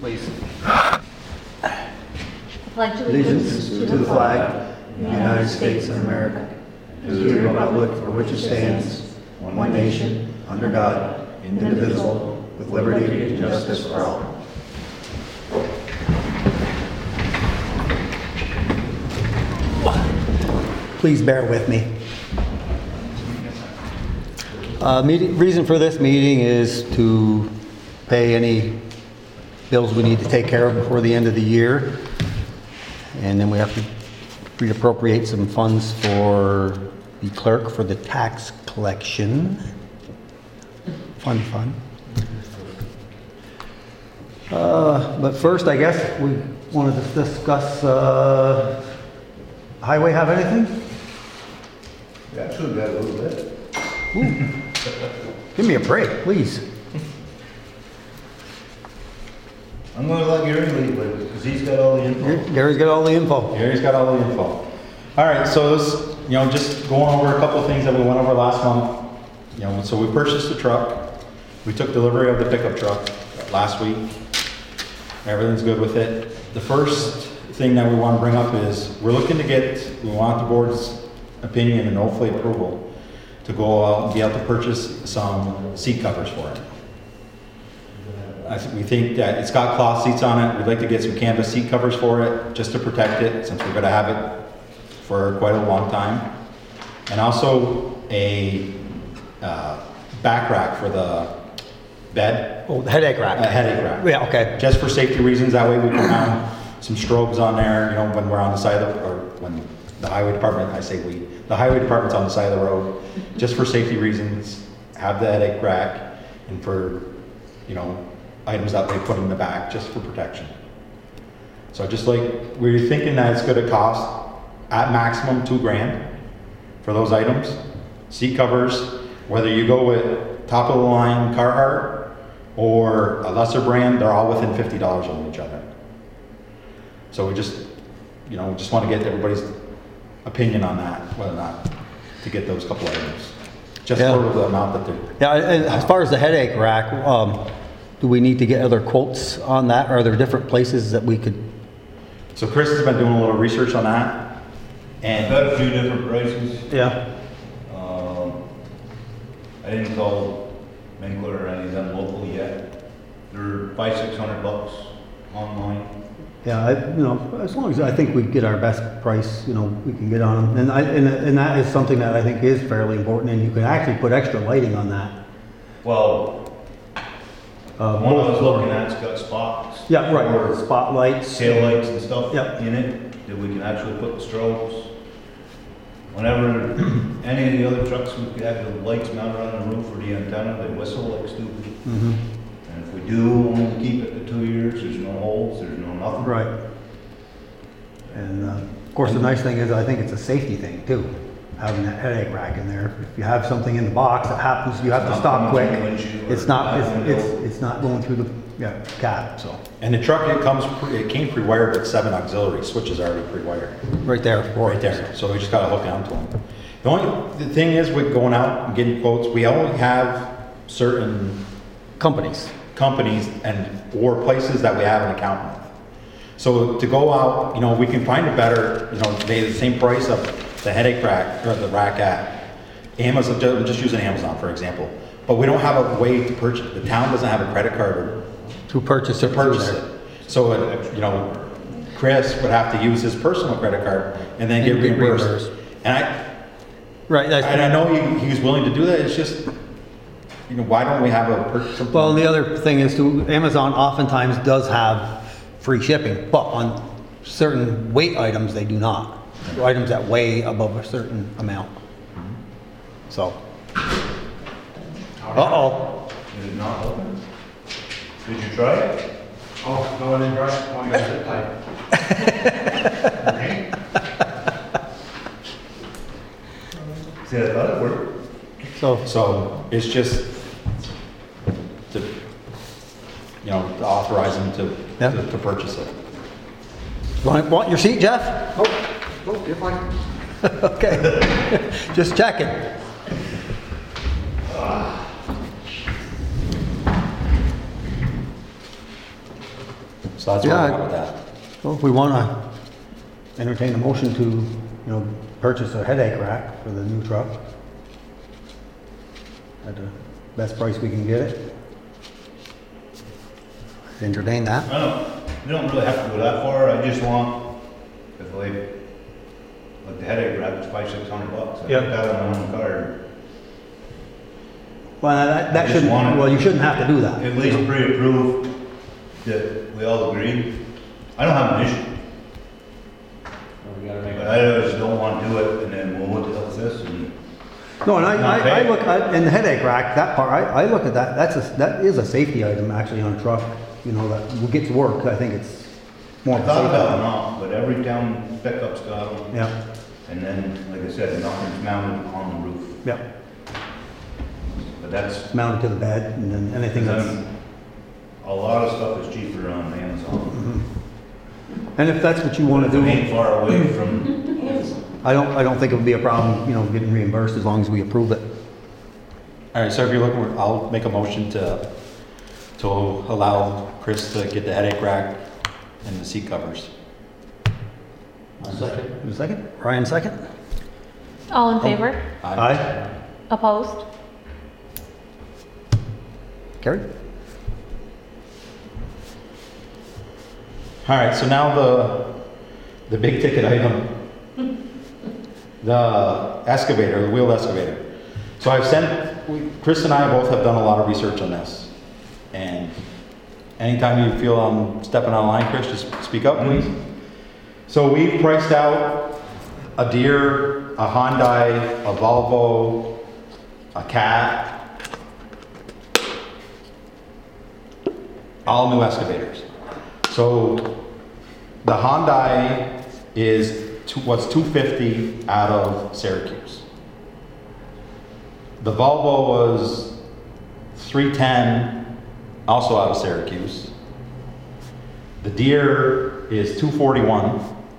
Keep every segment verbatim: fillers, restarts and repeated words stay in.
please. Pledge Allegiance to the flag of the United States of America, and to the republic for which it stands, one nation, under God, indivisible, with liberty and justice for all. Please bear with me. Uh, meeting, reason for this meeting is to pay any bills we need to take care of before the end of the year. And then we have to reappropriate some funds for the clerk for the tax collection. Fun, fun. Uh, but first, I guess we wanted to discuss, uh, highway have anything? Actually, got a little bit. Ooh. Give me a break, please. I'm gonna let Gary lead with it, because he's got all the info. Gary's got all the info. Gary's got all the info. All right, so this, you know, just going over a couple of things that we went over last month. You know, so we purchased the truck. We took delivery of the pickup truck last week. Everything's good with it. The first thing that we want to bring up is we're looking to get, we want the board's opinion and hopefully approval to go out and be able to purchase some seat covers for it. I think we think that it's got cloth seats on it. We'd like to get some canvas seat covers for it just to protect it since we're going to have it for quite a long time. And also a uh, back rack for the bed. Oh, the headache rack. A headache rack. Yeah, okay. Just for safety reasons. That way we can have some strobes on there, you know, when we're on the side of the, or when the highway department, I say we, the highway department's on the side of the road. Just for safety reasons, have the headache rack and for, you know, items that they put in the back just for protection. So just like, we're thinking that it's gonna cost at maximum two grand for those items. Seat covers, whether you go with top of the line Carhartt or a lesser brand, they're all within fifty dollars on each other. So we just, you know, just wanna get everybody's opinion on that, whether or not to get those couple items. Just Yeah. for the amount that they're. Yeah, and as far as the headache rack, um, do we need to get other quotes on that? Are there different places that we could? So Chris has been doing a little research on that, I've and got a few different prices. Yeah. Um, I didn't call Minkler or any of them local yet. They're five, six hundred bucks online. Yeah, I, you know, as long as I think we get our best price, you know, we can get on them. And I, and, and that is something that I think is fairly important, and you can actually put extra lighting on that. Well, Uh, one I was looking at's got spots. Yeah, right, Or spotlights. taillights and stuff Yep. in it, that we can actually put the strobes. Whenever any of the other trucks, we have the lights mounted on the roof or the antenna, they whistle like stupid. Mm-hmm. And if we do only keep it to two years, there's no holes, there's no nothing. Right. And, uh, of course, the nice thing is, I think it's a safety thing too, having that headache rack in there. If you have something in the box that happens, you have to It's not stop coming quick. through the windshield It's or not, back it's, window. it's, it's not going through the, yeah, cab, so. and the truck, it comes, pre- it came pre-wired with seven auxiliary switches already pre-wired. Right there. for Right it. there, so we just gotta hook onto them. The only, the thing is with going out and getting quotes, we only have certain Companies. companies and, or places that we have an account with. So to go out, you know, we can find a better, you know, pay the same price of the headache rack, or the rack at Amazon, ju- just using Amazon for example. But we don't have a way to purchase, the town doesn't have a credit card To purchase to it. purchase it. So, uh, you know, Chris would have to use his personal credit card and then get And get reimbursed. reimbursed. And I, Right, that's. and I know he, he was willing to do that, it's just, you know, why don't we have a purchase? Well, and the other thing is too, Amazon oftentimes does have free shipping, but on certain weight items, they do not. Items that weigh above a certain amount. So. Uh-oh. Is it not open? Did you try it? Oh, no, I didn't try it. Oh, you got it tight. See, I thought it worked. So, So it's just to, you know, to authorize him to, Yeah. to, to purchase it. want, want your seat, Jeff? Oh, oh, you're fine. Okay. Just checking. So that's where Yeah. we're at with that. So if we want to entertain a motion to, you know, purchase a headache rack for the new truck at the best price we can get it. Entertain that. I don't, you don't really have to go that far, I just want, if like, like the headache rack, it's five, six hundred bucks. I Yeah. put that on my own card. Well, that, I that just shouldn't, want it- well, you shouldn't have to do that. At least pre-approved, that we all agree. I don't have an issue, We gotta make but it. I just don't want to do it, and then, well, what the hell is this? And No, and I, Not I, I bad. look, at in the headache rack, that part, I, I look at that, that's a, that is a safety item actually on a truck, you know, that will get to work, I think it's more I of a thought safety about it item. not, but every town pickup's got them. Yeah, And then, like I said, nothing's mounted on the roof, yeah, but that's, mounted to the bed and then anything because that's, I'm- a lot of stuff is cheaper on Amazon. and if that's what you wanna If it do, ain't far away from, I don't, I don't think it would be a problem, you know, getting reimbursed as long as we approve it. All right, so if you're looking, I'll make a motion to, to allow Chris to get the headache rack and the seat covers. Second. A second? Ryan, second? All in favor? Aye. Opposed? Carrie? All right, so now the, the big ticket item, the excavator, the wheeled excavator. So I've sent, we- Chris and I both have done a lot of research on this. And anytime you feel I'm stepping out of line, Chris, just speak up, please. So we've priced out a Deere, a Hyundai, a Volvo, a Cat, all new excavators. So the Hyundai is, two- was two fifty out of Syracuse. The Volvo was three ten, also out of Syracuse. The Deere is two forty-one.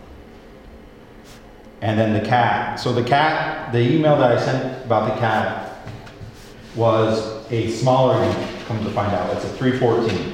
And then the Cat. So the Cat, the email that I sent about the Cat was a smaller unit, come to find out. It's a three fourteen.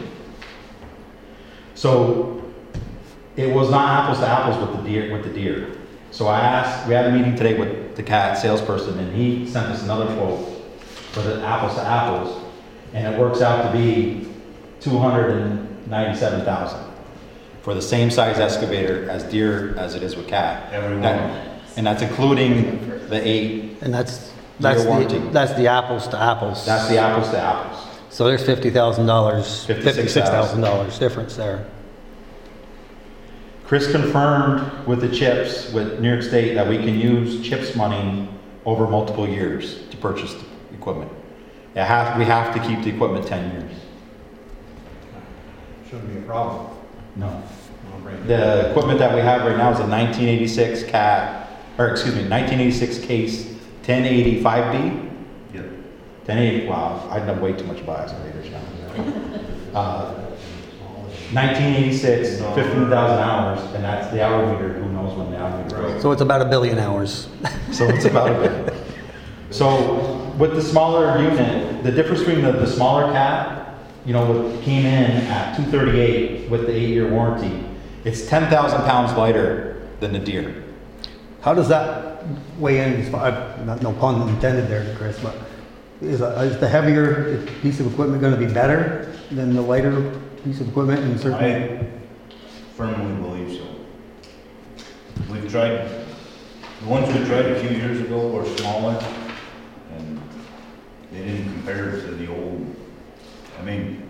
So it was not apples to apples with the Deere, with the Deere. So I asked, we had a meeting today with the Cat salesperson and he sent us another quote for the apples to apples. And it works out to be two hundred ninety-seven thousand for the same size excavator as Deere as it is with Cat. Every one. That- And that's including the eight, And that's, that's warranty. the, that's the apples to apples. that's the apples to apples. So there's fifty thousand dollars, fifty-six fifty-six thousand dollars difference there. Chris confirmed with the CHIPS, with New York State, that we can use CHIPS money over multiple years to purchase the equipment. It has, we have to keep the equipment ten years. Shouldn't be a problem. No. I'll bring it. The equipment that we have right now is a nineteen eighty-six Cat, or excuse me, nineteen eighty-six Case ten eighty five D. yep. ten eighty, wow, I know way too much about excavators now. Uh, nineteen eighty-six, fifteen thousand hours, and that's the hour meter, who knows when the hour meter goes. So it's about a billion hours. So it's about a bit. So with the smaller unit, the difference between the, the smaller Cat, you know, what came in at two thirty-eight with the eight-year warranty, it's ten thousand pounds lighter than the Deere. How does that weigh in, as far- not, no pun intended there, Chris, but is, a- is the heavier piece of equipment gonna be better than the lighter piece of equipment in certain? I firmly believe so. We've tried, the ones we tried a few years ago were smaller, and they didn't compare to the old, I mean,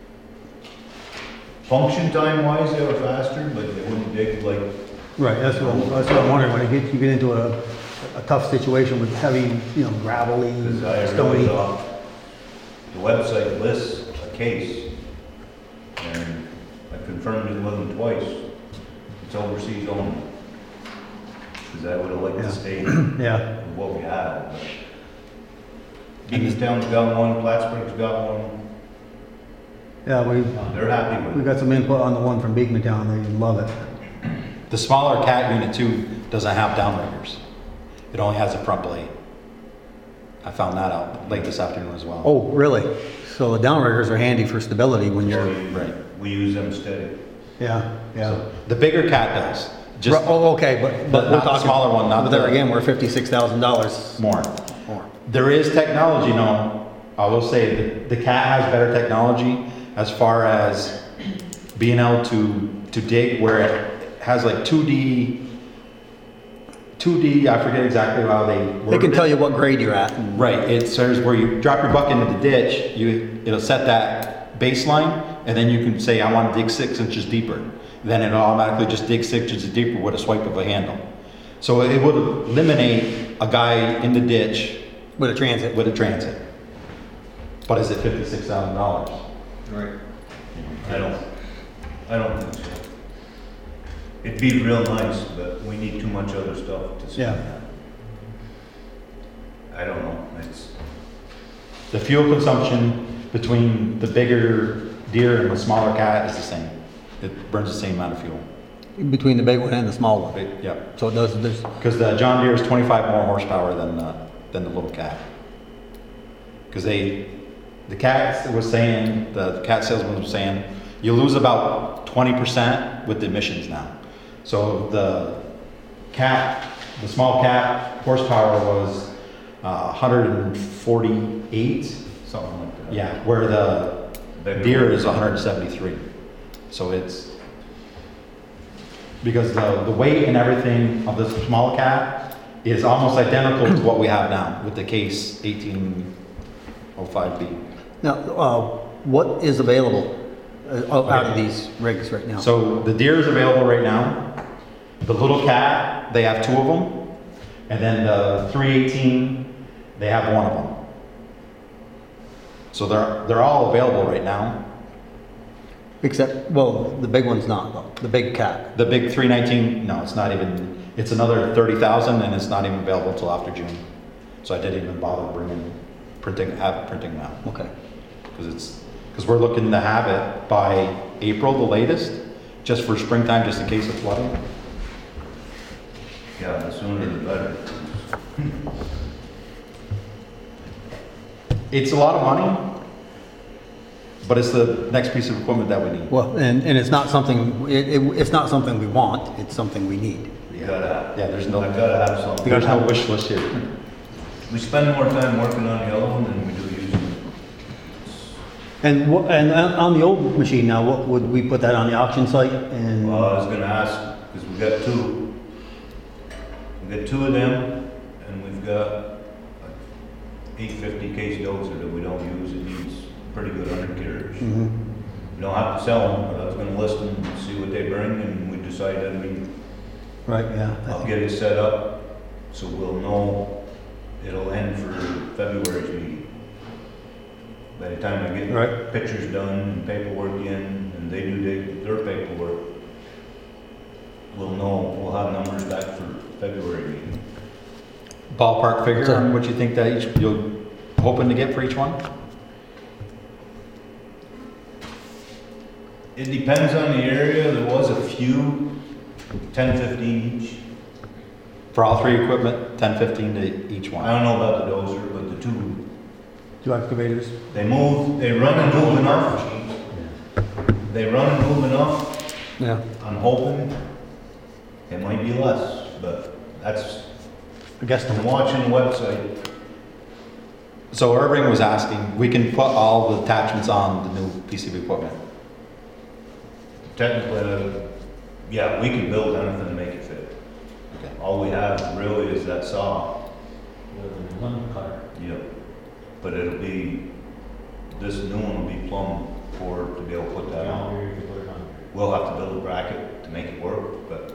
function time wise, they were faster, but they wouldn't dig like, Right, that's what, that's what I'm wondering, when you get, you get into a, a tough situation with heavy, you know, gravelly, because I really stony. thought the website lists a case, and I confirmed it with them twice. It's overseas only. Because I would have liked Yeah. to stay with Yeah, what we had. Kingstown's got one, Plattsburgh's got one, yeah, we, they're happy we with it. got some input on the one from Beekmantown, they love it. The smaller Cat unit too doesn't have downriggers. It only has a front blade. I found that out late this afternoon as well. Oh, really? So the downriggers are handy for stability when So you're, we- Right. We use them steady. Yeah, yeah. So the bigger cat does, just Ru- Oh, okay, but, but Not we're the talking. smaller one, not but there the- again, we're fifty-six thousand dollars more. more. There is technology now. I will say that the cat has better technology as far as being able to to dig where it has like two D. two D, I forget exactly how they. They worded can it. tell you what grade you're at. and- Right, it says where you drop your bucket into the ditch, you, it'll set that baseline, and then you can say, I want to dig six inches deeper. Then it'll automatically just dig six inches deeper with a swipe of a handle. So it would eliminate a guy in the ditch With a transit. with a transit. But is it fifty-six thousand dollars? Right. I don't, I don't think so. It'd be real nice, but we need too much other stuff to spend Yeah. that. I don't know, it's, The fuel consumption between the bigger deer and the smaller cat is the same. It burns the same amount of fuel. Between the big one and the small one. Right, yeah. So it does, there's, Because the John Deere is twenty-five more horsepower than the, than the little cat. Because they, the cat was saying, the cat salesman was saying, you lose about twenty percent with the emissions now. So the cat, the small cat horsepower was uh, one hundred forty-eight, something like that. yeah, where the Bigger deer one. is one hundred seventy-three. So it's, because the, the weight and everything of this small cat is almost identical to what we have now with the Case eighteen oh five B. now, uh, what is available uh, out of Okay. these rigs right now? So the deer is available right now. The little cat, they have two of them. And then the three eighteen, they have one of them. So they're, they're all available right now. Except, well, the big one's not though, the big cat. The big three nineteen, no, it's not even, it's another thirty thousand and it's not even available till after June. So I didn't even bother bringing, printing, have printing now. Okay. Because it's, because we're looking to have it by April, the latest, just for springtime, just in case of flooding. Yeah, the sooner the better. It's a lot of money, but it's the next piece of equipment that we need. Well, and, and it's not something, it, it, it's not something we want, it's something we need. You gotta, Yeah, there's no, I gotta have something. there's no wish list here. We spend more time working on the other one than we do using it. And what, and on on the old machine now, what, would we put that on the auction site and? Well, I was gonna ask, because we got two. We got two of them, and we've got eight fifty case dozer that we don't use. It needs pretty good undercarriage. Mhm. We don't have to sell them, but I was gonna list them and see what they bring, and we decided we, Right, yeah. I I'll think- get it set up, so we'll know it'll end for February's meeting. By the time I get Right. pictures done and paperwork in, and they do their, their paperwork, we'll know, we'll have numbers back for February meeting. Ballpark figure So- on what you think that each, you're hoping to get for each one? It depends on the area, there was a few, ten, fifteen each. For all three equipment, ten, fifteen to each I one. don't know about the dozer, but the two, Two excavators? they move, they run and move enough. They run and move enough. Yeah. I'm hoping it might be less, but that's, I guess from the watching the website, So Irving was asking, we can put all the attachments on the new piece of equipment. technically, uh, yeah, we can build anything to make it fit. Okay. All we have really is that saw. Yep. But it'll be, this new one will be plumb for, to be able to put that on. We'll have to build a bracket to make it work, but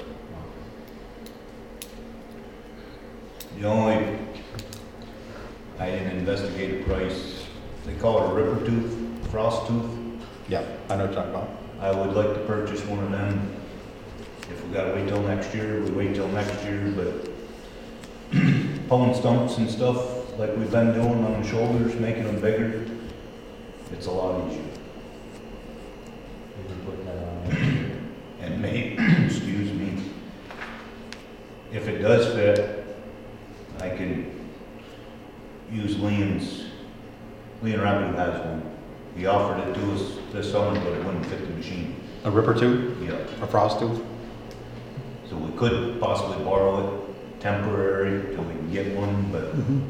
the only, I didn't investigate the price, they call it a ripper tooth, frost tooth. Yeah, I know what you're talking about. I would like to purchase one of them. If we gotta wait till next year, we wait till next year, but pulling stumps and stuff like we've been doing on the shoulders, making them bigger, it's a lot easier. And may, excuse me, if it does fit, I can use Liam's, Liam Rapido has one. He offered it to us this summer, but it wouldn't fit the machine. A ripper tube, Yeah. a frost tube? So we could possibly borrow it temporary till we can get one, but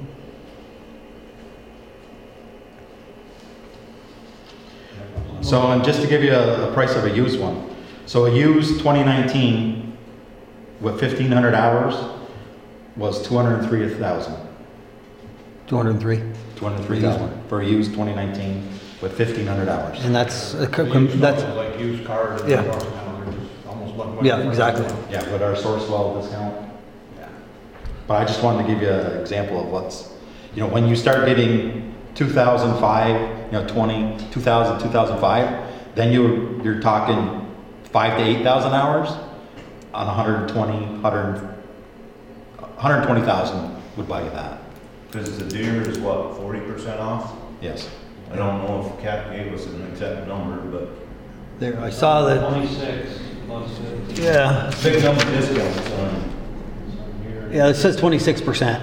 So, and just to give you a, a price of a used one. So a used twenty nineteen with fifteen hundred hours was two hundred three thousand. two hundred three. two hundred three thousand for a used twenty nineteen with fifteen hundred hours. And that's, uh, co- The com- used that's, ones, like used cars and Yeah. cars now, they're just almost one. Yeah, exactly. Yeah, with our source well discount. But I just wanted to give you an example of what's, you know, when you start getting two thousand five, you know, twenty, two thousand, two thousand five, then you, you're talking five to eight thousand hours on one hundred twenty, one hundred, one hundred twenty thousand would buy you that. because the deer is what, forty percent off? Yes. I don't know if Cat gave us an exact number, but there, I saw that, Twenty-six plus fifty. yeah, big number discounts on. yeah, it says twenty-six percent.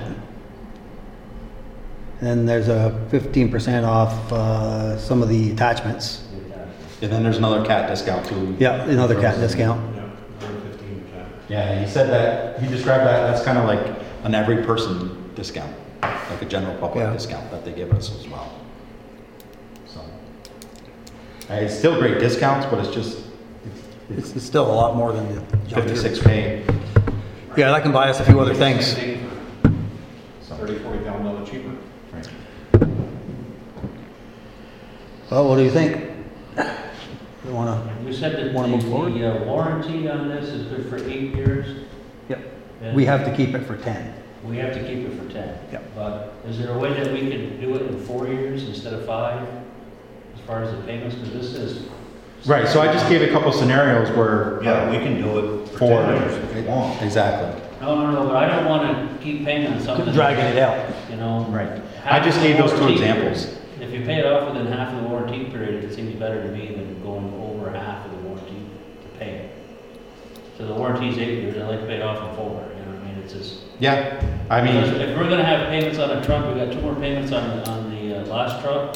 And there's a fifteen percent off, uh, some of the attachments. And then there's another cat discount too. Yeah, another cat discount. Yeah, another fifteen percent. Yeah, he said that, he described that, that's kind of like an every person discount, like a general public Yeah. discount that they give us as well. So, uh, it's still great discounts, but it's just It's, it's still a lot more than the John Deere. fifty-six K. Yeah, that can buy us a few other things. Same thing for Thirty, forty thousand dollars cheaper. Well, what do you think? You wanna? You said that Wanna move forward? the, the uh, warranty on this is good for eight years? Yep. and We have to keep it for ten. We have to keep it for ten? Yep. But is there a way that we can do it in four years instead of five, as far as the payments, because this is... Right, so I just gave a couple scenarios where. Yeah, we can do it for For, ten years if you want. exactly. No, no, no, but I don't want to keep paying on something... Dragging it out. You know? Right. half I just the gave those two warranty examples. period. If you pay it off within half of the warranty period, it seems better to me than going over half of the warranty to pay it. So the warranty's eight years, I like to pay it off in four, you know what I mean? It's just... Yeah, I Because mean, if we're gonna have payments on a truck, we got two more payments on, on the uh, last truck.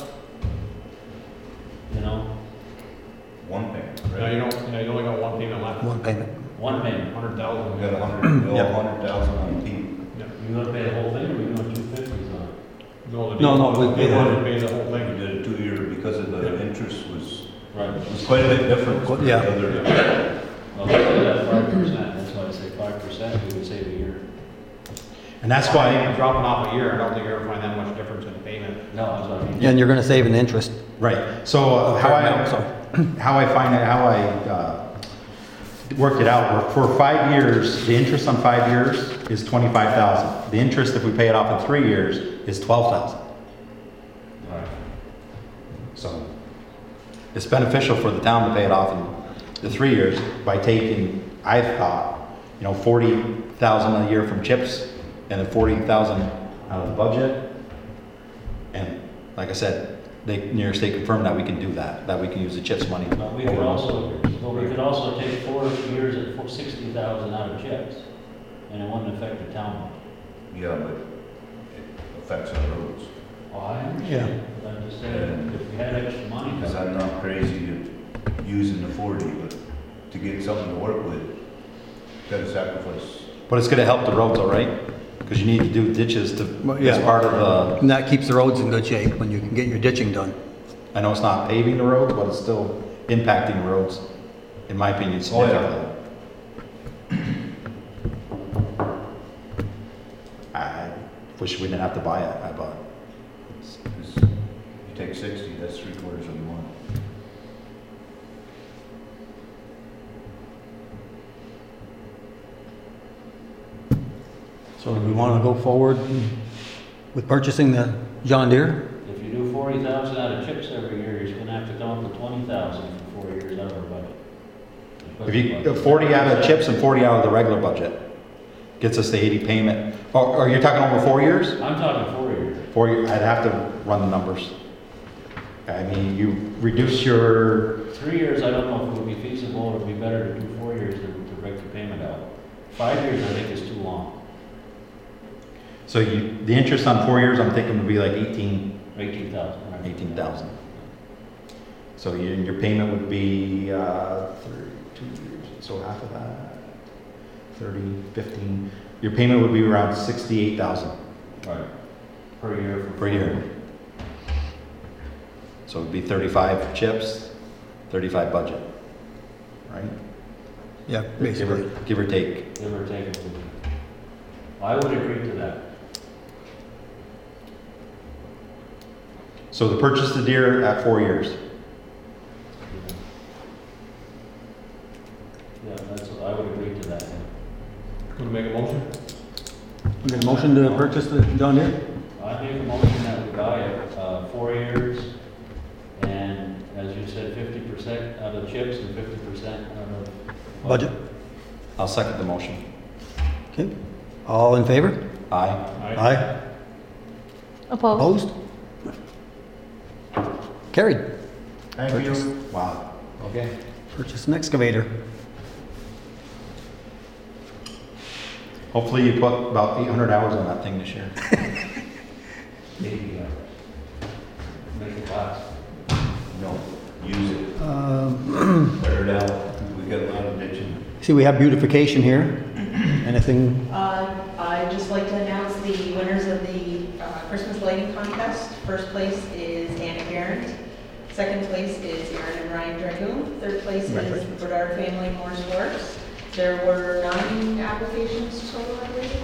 You know, One payment, No, right? you don't, you know, you only got one payment left. One payment. one payment. Hundred We thousand. got a hundred, bill, Yep. a hundred thousand on P. You gonna pay the whole thing, or we doing two fifties on No, the No, deal- no, we- they we- wanted to pay the whole We thing. did a two-year because of the interest was, it? Right. was quite a bit different. from the Yeah. other- Well, let's do that five percent, that's why I say five percent, we would save a year. and that's Why, why, dropping off a year, I don't think you're ever find that much difference in payment. No, that's what I mean. And you're gonna save an interest. right, so uh, how amount, so. I, how I find it, how I, uh, worked it out, for five years, the interest on five years is twenty-five thousand. The interest, if we pay it off in three years, is twelve thousand. Right. So it's beneficial for the town to pay it off in the three years by taking, I thought, you know, forty thousand a year from chips and then forty thousand out of the budget. And like I said, they, New York State confirmed that we can do that, that we can use the chips money. But we could also, but we could also take four years at four- sixty thousand out of chips, and it wouldn't affect the town. Yeah, but it affects our roads. Well, I understand, but I'm just saying, if we had extra money. Because I'm not crazy to using the forty, but to get something to work with, gotta sacrifice. But it's gonna help the roads, all right? Because you need to do ditches to, Well, yeah. as part of the, And that keeps the roads in good shape when you can get your ditching done. I know it's not paving the roads, but it's still impacting roads, in my opinion, Oh, yeah. significantly. I wish we didn't have to buy it, I bought. It's- 'Cause you take sixty, that's three quarters of the month. So do we wanna go forward with purchasing the John Deere? If you do forty thousand out of chips every year, you're gonna have to come up with twenty thousand for four years out of our budget. If you, forty out of chips and forty out of the regular budget, gets us the eighty payment. Or, or you're talking over four years? I'm talking four years. Four, year- I'd have to run the numbers. I mean, you reduce your, Three years, I don't know if it would be feasible, or it'd be better to do four years to, to break the payment out. Five years, I think, is too long, so you, the interest on four years, I'm thinking would be like eighteen, eighteen thousand. eighteen thousand. So your, your payment would be, uh, thirty-two years, so half of that, thirty, fifteen, your payment would be around sixty-eight thousand Right. Per year. for- per year. So it'd be thirty-five chips, thirty-five budget, right? Yeah, Give basically. or, give or take. Give or take. I would agree to that. So to purchase the deer at four years. Yeah, that's, I would agree to that. Want to make a motion? Okay, motion to purchase the John Deere? I make a motion that we buy it, uh, four years, and as you said, fifty percent out of chips and fifty percent out of. Budget? I'll second the motion. Okay. All in favor? Aye. Aye. Opposed? Opposed? Carried. Thank Purchase. you. Wow. Okay. Purchase an excavator. Hopefully you put about eight hundred hours on that thing this year. Maybe, uh, make it last. No, use it. Um, Wear it out. We got a lot of ditching. See, we have beautification here. Anything? Uh, I'd just like to announce the winners of the uh, Christmas lighting contest. First place is Anna Garrett. Second place is Aaron and Ryan Dragoon. Third place is Congratulations. Bernard Family Morse Works. There were nine applications total, I believe.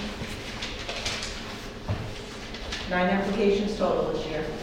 Nine applications total this year.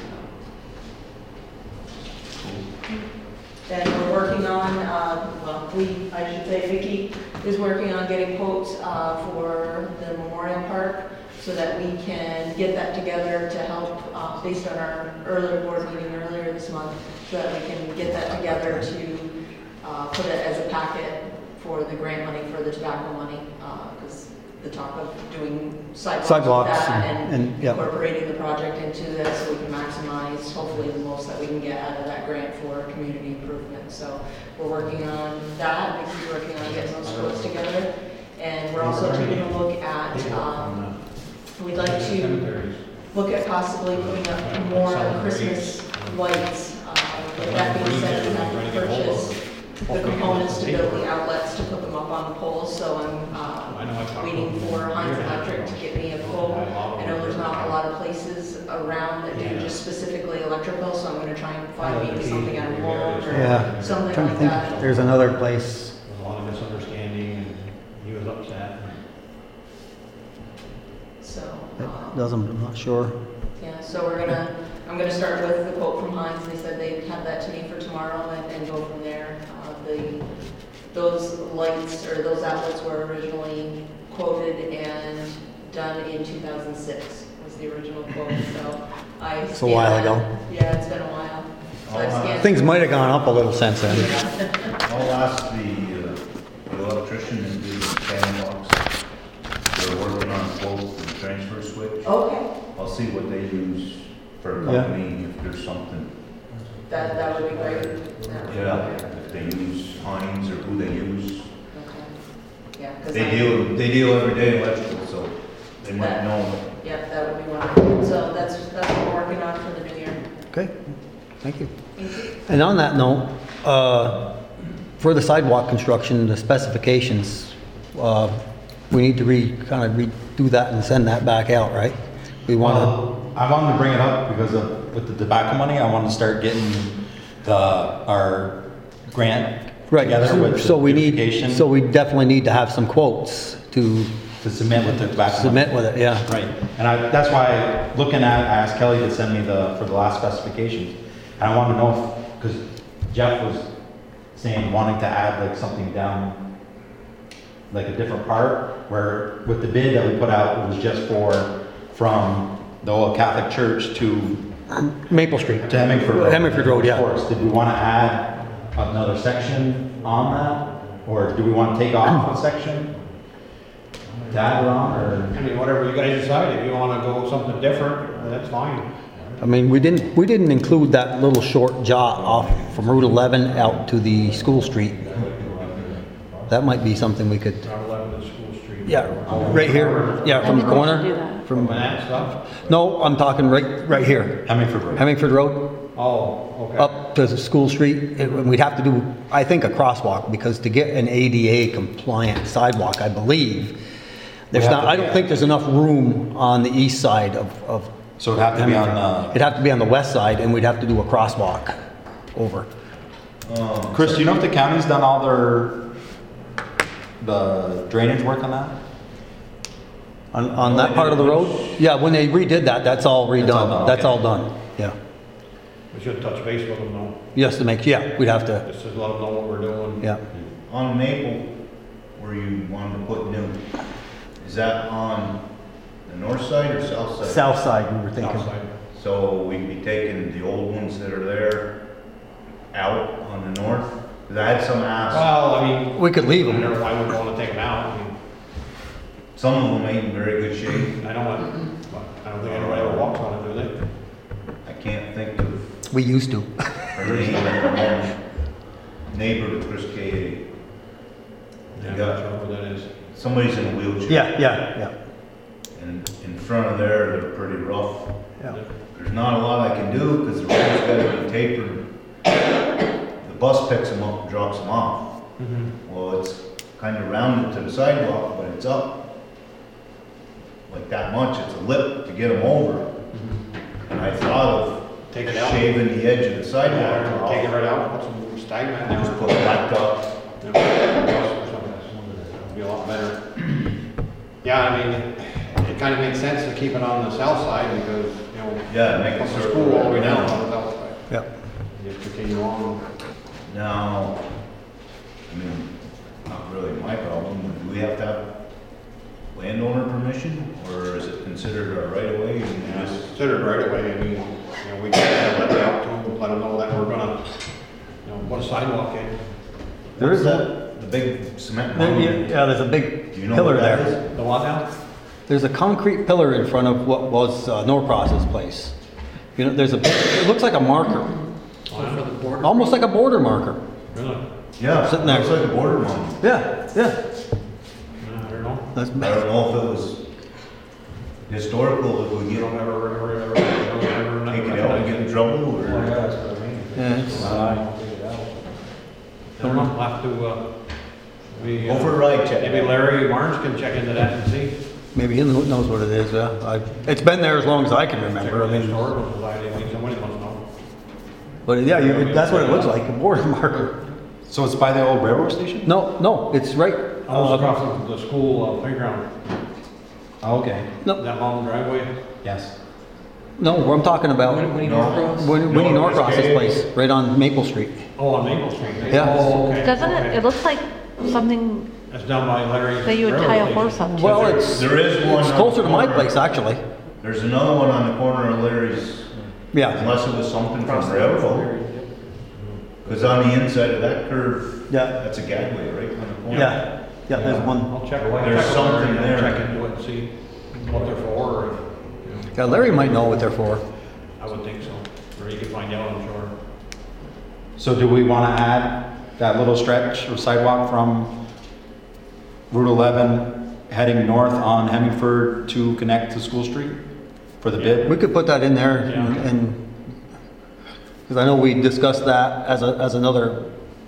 Then we're working on, uh, well, we, I should say Vicki is working on getting quotes uh, for the Memorial Park so that we can get that together to help, uh, based on our earlier board meeting earlier this month, so that we can get that together to uh, put it as a packet for the grant money for the tobacco money, because the talk of doing sidewalks with Sidewalks that and- and and, yep. incorporating the project into this so we can maximize hopefully the most that we can get out of that grant for community improvement. So we're working on that, Vicky's working on getting those quotes together. And we're also taking a look at, um, we'd like to Cemeteries. look at possibly putting up more Christmas lights. Uh, With that being said, we have to purchase the components to build the outlets to put them up on the poles, so I'm I know I uh, talked waiting to them. for Heinz Electric to get me a quote. I know there's not a lot of places around that do just specifically electrical, so I'm gonna try and find maybe something out of Walmart Yeah. or something Trying to like think, that. there's another place. There's a lot of misunderstanding, and he was upset. So, That um, doesn't, I'm not sure. yeah, so we're gonna, I'm gonna start with the quote from Heinz. They said they'd have that to me for tomorrow and, and go from there. Uh, the, those lights or those outlets were originally quoted and done in two thousand six was the original quote, so I. It's a while scanned ago. that. Yeah, it's been a while. So I Uh, scanned Things through- might have gone up a little since then. Yeah. I'll ask the, uh, the electrician and the sandbox. They're working on quote for the transfer switch. Okay, I'll see what they use for a Yeah. company, if there's something. that, that would be great. Yeah, if they use Heinz or who they use. Okay. Yeah, 'cause They I- deal, they deal every day electrical, so they might know. Yeah, that would be wonderful. So that's, that's what we're working on for the new year. Okay, thank you. Thank you. And on that note, uh, for the sidewalk construction, the specifications, uh, we need to re, kind of redo that and send that back out, right? We want Well, I wanted to bring it up because of, with the tobacco money, I wanted to start getting the, our grant to, right, together with so the we need, beautification so we definitely need to have some quotes to to submit with the tobacco money. submit with it, yeah. Right, and I, that's why, looking at, I asked Kelly to send me the, for the last specifications. And I wanted to know, because Jeff was saying, wanting to add like something down, like a different part, where with the bid that we put out, it was just for, from the old Catholic Church to, Maple Street. to Hemmingford Road. Hemmingford Road, yeah. Forest. Did we want to add another section on that? Or do we want to take off a section? To add it on, or? I mean, whatever you guys decide, if you wanna go something different, that's fine. I mean, we didn't, we didn't include that little short jot off from Route eleven out to the school street. That might be something we could, Route eleven to School Street. yeah, right here, yeah, from the I think we should do corner. that. From From, that stuff? no, I'm talking right, right here. Hemmingford Road. Hemmingford Road, Oh, okay. up to the School Street, it- we'd have to do, I think, a crosswalk, because to get an A D A compliant sidewalk, I believe, there's have not, to- I don't think there's enough room on the east side of, of. So it'd have to be on the, It'd have to be on the west side, and we'd have to do a crosswalk over. Chris, do you know if the county's done all their, the drainage work on that? On, on that part of the road? Yeah, when they redid that, that's all all redone. done, That's okay. all done, yeah. We should touch base with them though, Just to make, yeah, we'd have to, just to let them know what we're doing. yeah. On Maple, where you wanted to put new, is that on the north side or south side? South side, we were thinking. Outside. So we'd be taking the old ones that are there out on the north? Because I had some ask, Well, I mean, We could leave I them. don't know if I would wanna take them out, I mean, some of them ain't in very good shape. I don't want, but I don't think anybody ever walks on it, do they? I can't think of We used to. her name at the moment. Neighbor to Chris K. Yeah, I'm not sure what that is. Somebody's in a wheelchair. Yeah, yeah, yeah. And in front of there, they're pretty rough. Yeah. There's not a lot I can do because the road's gotta be tapered. The bus picks them up and drops them off. Mm-hmm. Well, it's kind of rounded to the sidewalk, but it's up like that much. It's a lip to get them over. And I thought of Take it out. shaving the edge of the sidewalk Yeah, take it off. right out, put some stagnant down. Just put blacktop. You know, bus or something, that'd be a lot better. Yeah, I mean, it kind of makes sense to keep it on the south side because, you know, Yeah, make it from the circle school all the way right down down. on the south side. Yeah. Just continue on. Now, I mean, not really my problem, but do we have to have landowner permission? Or is it considered our right of way? and Yeah, just- it's considered right away, I mean, you know, we can let it out to them, let them know that we're gonna, you know, put a sidewalk in. There is What's a, that? The big cement there- monument? yeah, there's a Do big you know pillar what that there. is? The what now? There's a concrete pillar in front of what was uh, Norcross's place. You know, there's a, it looks like a marker, almost like a border marker. Really? Yeah, Sitting there. looks like a border monument. Yeah, yeah. I don't know. That's, I don't know if it was historical, if we You get, don't ever, ever, ever, ever, ever. take it out and get in trouble, or? yeah, it's, I don't know, we'll have to, uh, we, Go for a uh, ride, check. maybe Larry Barnes can check into that and see. maybe he knows what it is, yeah. I, it's been there as long as I can Check remember. with I the mean, historical society, I think somebody must know. but yeah, you, that's what it looks like, a border marker. So it's by the old railroad station? No, no, it's right. Almost uh, across from the school uh, playground, Oh, okay, No, that long driveway. yes. no, I'm talking about Winnie Norcross? Winnie No, Norcross's Chris K. place, right on Maple Street. Oh, on Maple Street. Yeah. Oh, okay. Doesn't it? okay. It looks like something That's down by Larry's. that you would railroad tie a station. horse up to. Well, it's, There is one. it's on closer the to my corner. place, actually. There's another one on the corner of Larry's, Yeah, unless it was something from railroad. Because on the inside of that curve, yeah, that's a gagway right on the corner. yeah, yeah, there's one. I'll check. There's check with something Larry and there. Check into it and see what they're for, or, you know, Yeah, Larry might know what they're for. I would think so, or you could find out, I'm sure. So do we want to add that little stretch of sidewalk from Route eleven heading north on Hemingford to connect to School Street for the bid? We could put that in there Yeah. and, because I know we discussed that as a, as another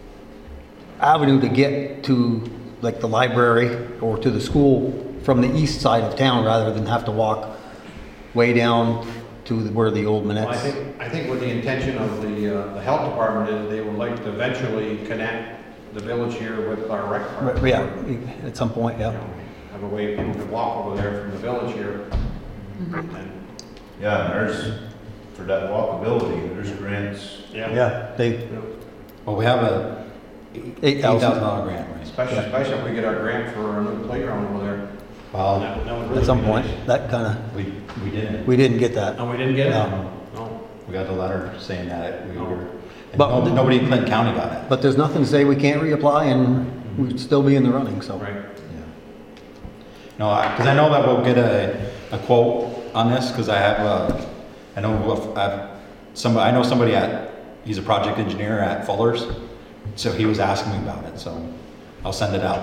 avenue to get to like the library or to the school from the east side of town rather than have to walk way down to the- where the old Well, I Minnettes. think, I think what the intention of the, uh, the health department is, they would like to eventually connect the village here with our rec park. Right, Yeah, at some point, You yeah. know, Have a way people can walk over there from the village here. And, Yeah, and there's, for that walkability, there's grants. yeah. Yeah, they, Well, we have a Eight eight thousand. thousand dollar grant, right? Especially, especially if we get our grant for a new playground over there. Well, That- that would really at some be point, nice. that kind of, we, we didn't. we didn't get that. Oh, we didn't get it? No. No. We got the letter saying that we were, and But- no- nobody in Clinton County got it. But there's nothing to say we can't reapply and we'd still be in the running, so. Right. Yeah. No, because I know that we'll get a, a quote on this, because I have, uh, I know we'll- I've, somebody, I know somebody at, he's a project engineer at Fuller's, so he was asking me about it, so I'll send it out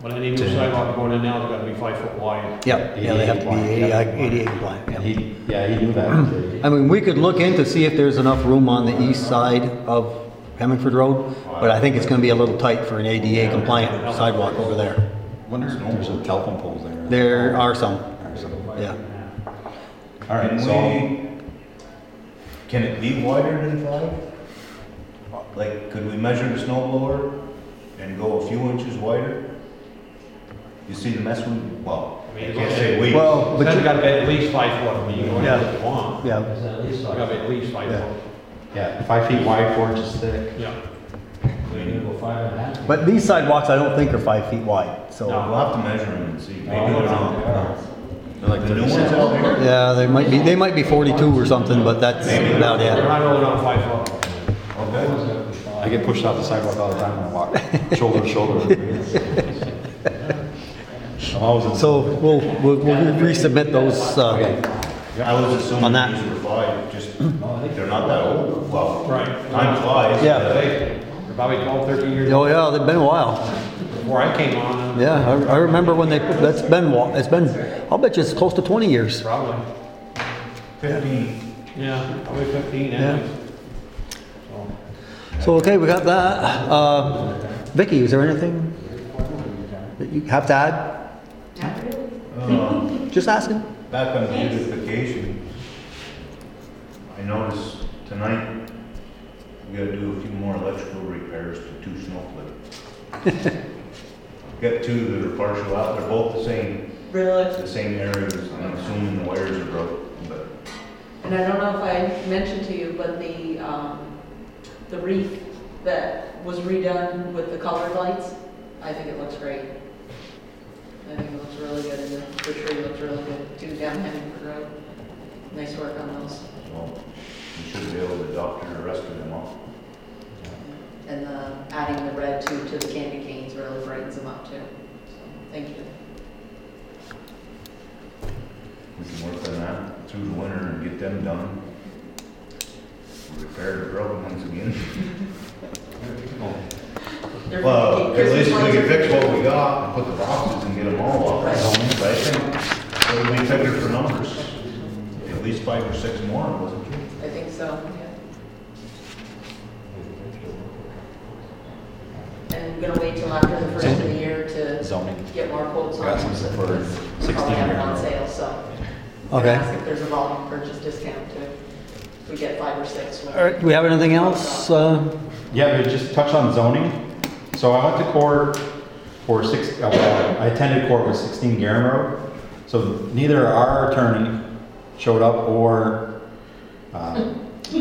But any new sidewalk going in now has got to be five foot wide. Yeah, yeah, they have to be A D A A D A compliant. And yeah. he, yeah, he knew that. I mean, we could look in to see if there's enough room on the east side of Hemmingford Road, but I think it's gonna be a little tight for an A D A compliant sidewalk over there. Wonder if there's some telephone poles there. There are some, Or something. yeah. All right, Can so, we, can it be wider than five? Like, could we measure the snow blower and go a few inches wider? You see the mess we, well, I mean, I it's can't okay. say we. Well, But but you you, got to be at least five foot, I mean, you can go Yeah. anywhere you want. yeah, Is that at least You like? got to be at least five Yeah. foot. yeah, five feet wide, four inches thick. Yeah. We're gonna go five and a half. but these sidewalks I don't think are five feet wide, so. No. We'll have to measure them and see. Maybe Oh, they're no, not. they are. They're like The new thirty-six. ones out here? Yeah, they might be, they might be forty-two or something, but that's about They're it. not rolling on five foot. Okay. I get pushed off the sidewalk all the time when I walk, shoulder to shoulder. I'm always in. So we'll, we'll we'll resubmit those, Okay. uh, I was assuming On that. these were five, just, they're not that old. Well, Right. time flies. Yeah. but- They're probably twelve, thirteen years oh yeah, they've been a while. before I came on. Yeah, I, I remember when they, that's been, wa- it's been, I'll bet you it's close to twenty years. Probably. Fifteen. Yeah, probably fifteen Yeah. anyways. So, So, okay, we got that. Uh, Vicky, is there anything that you have to add? Um, Just asking. Back on beautification, I noticed tonight, we gotta do a few more electrical repairs to two snowflakes. Got two that are partial out, they're both the same, Really? the same areas, I'm assuming the wires are broke, but And I don't know if I mentioned to you, but the, um, the wreath that was redone with the colored lights, I think it looks great. I think it looks really good, and the, the tree looks really good, too, down Henningford Road. Nice work on those. well, we should be able to doctor the rest of them off. And the, adding the red too to the candy canes really brightens them up too. So, thank you. We can work on that through the winter and get them done. Repair the broken ones again. They're Well, gonna at keep least we Christmas can lights fix are- what we got and put the boxes and get them all off. Right. But I think, what did we figure for numbers? At least five or six more, wasn't it? I think so, yeah. And we're gonna wait till after the first of the year to Zoning. get more quotes on Got them. some so for because we sixteen probably have them year. on sale, so. Okay. Ask if there's a volume purchase discount too. If we get five or six. All right, do we have anything else? Uh, Yeah, we just touched on zoning. So I went to court for six, uh, well, I attended court with sixteen Garen Road. So neither our attorney showed up or, um,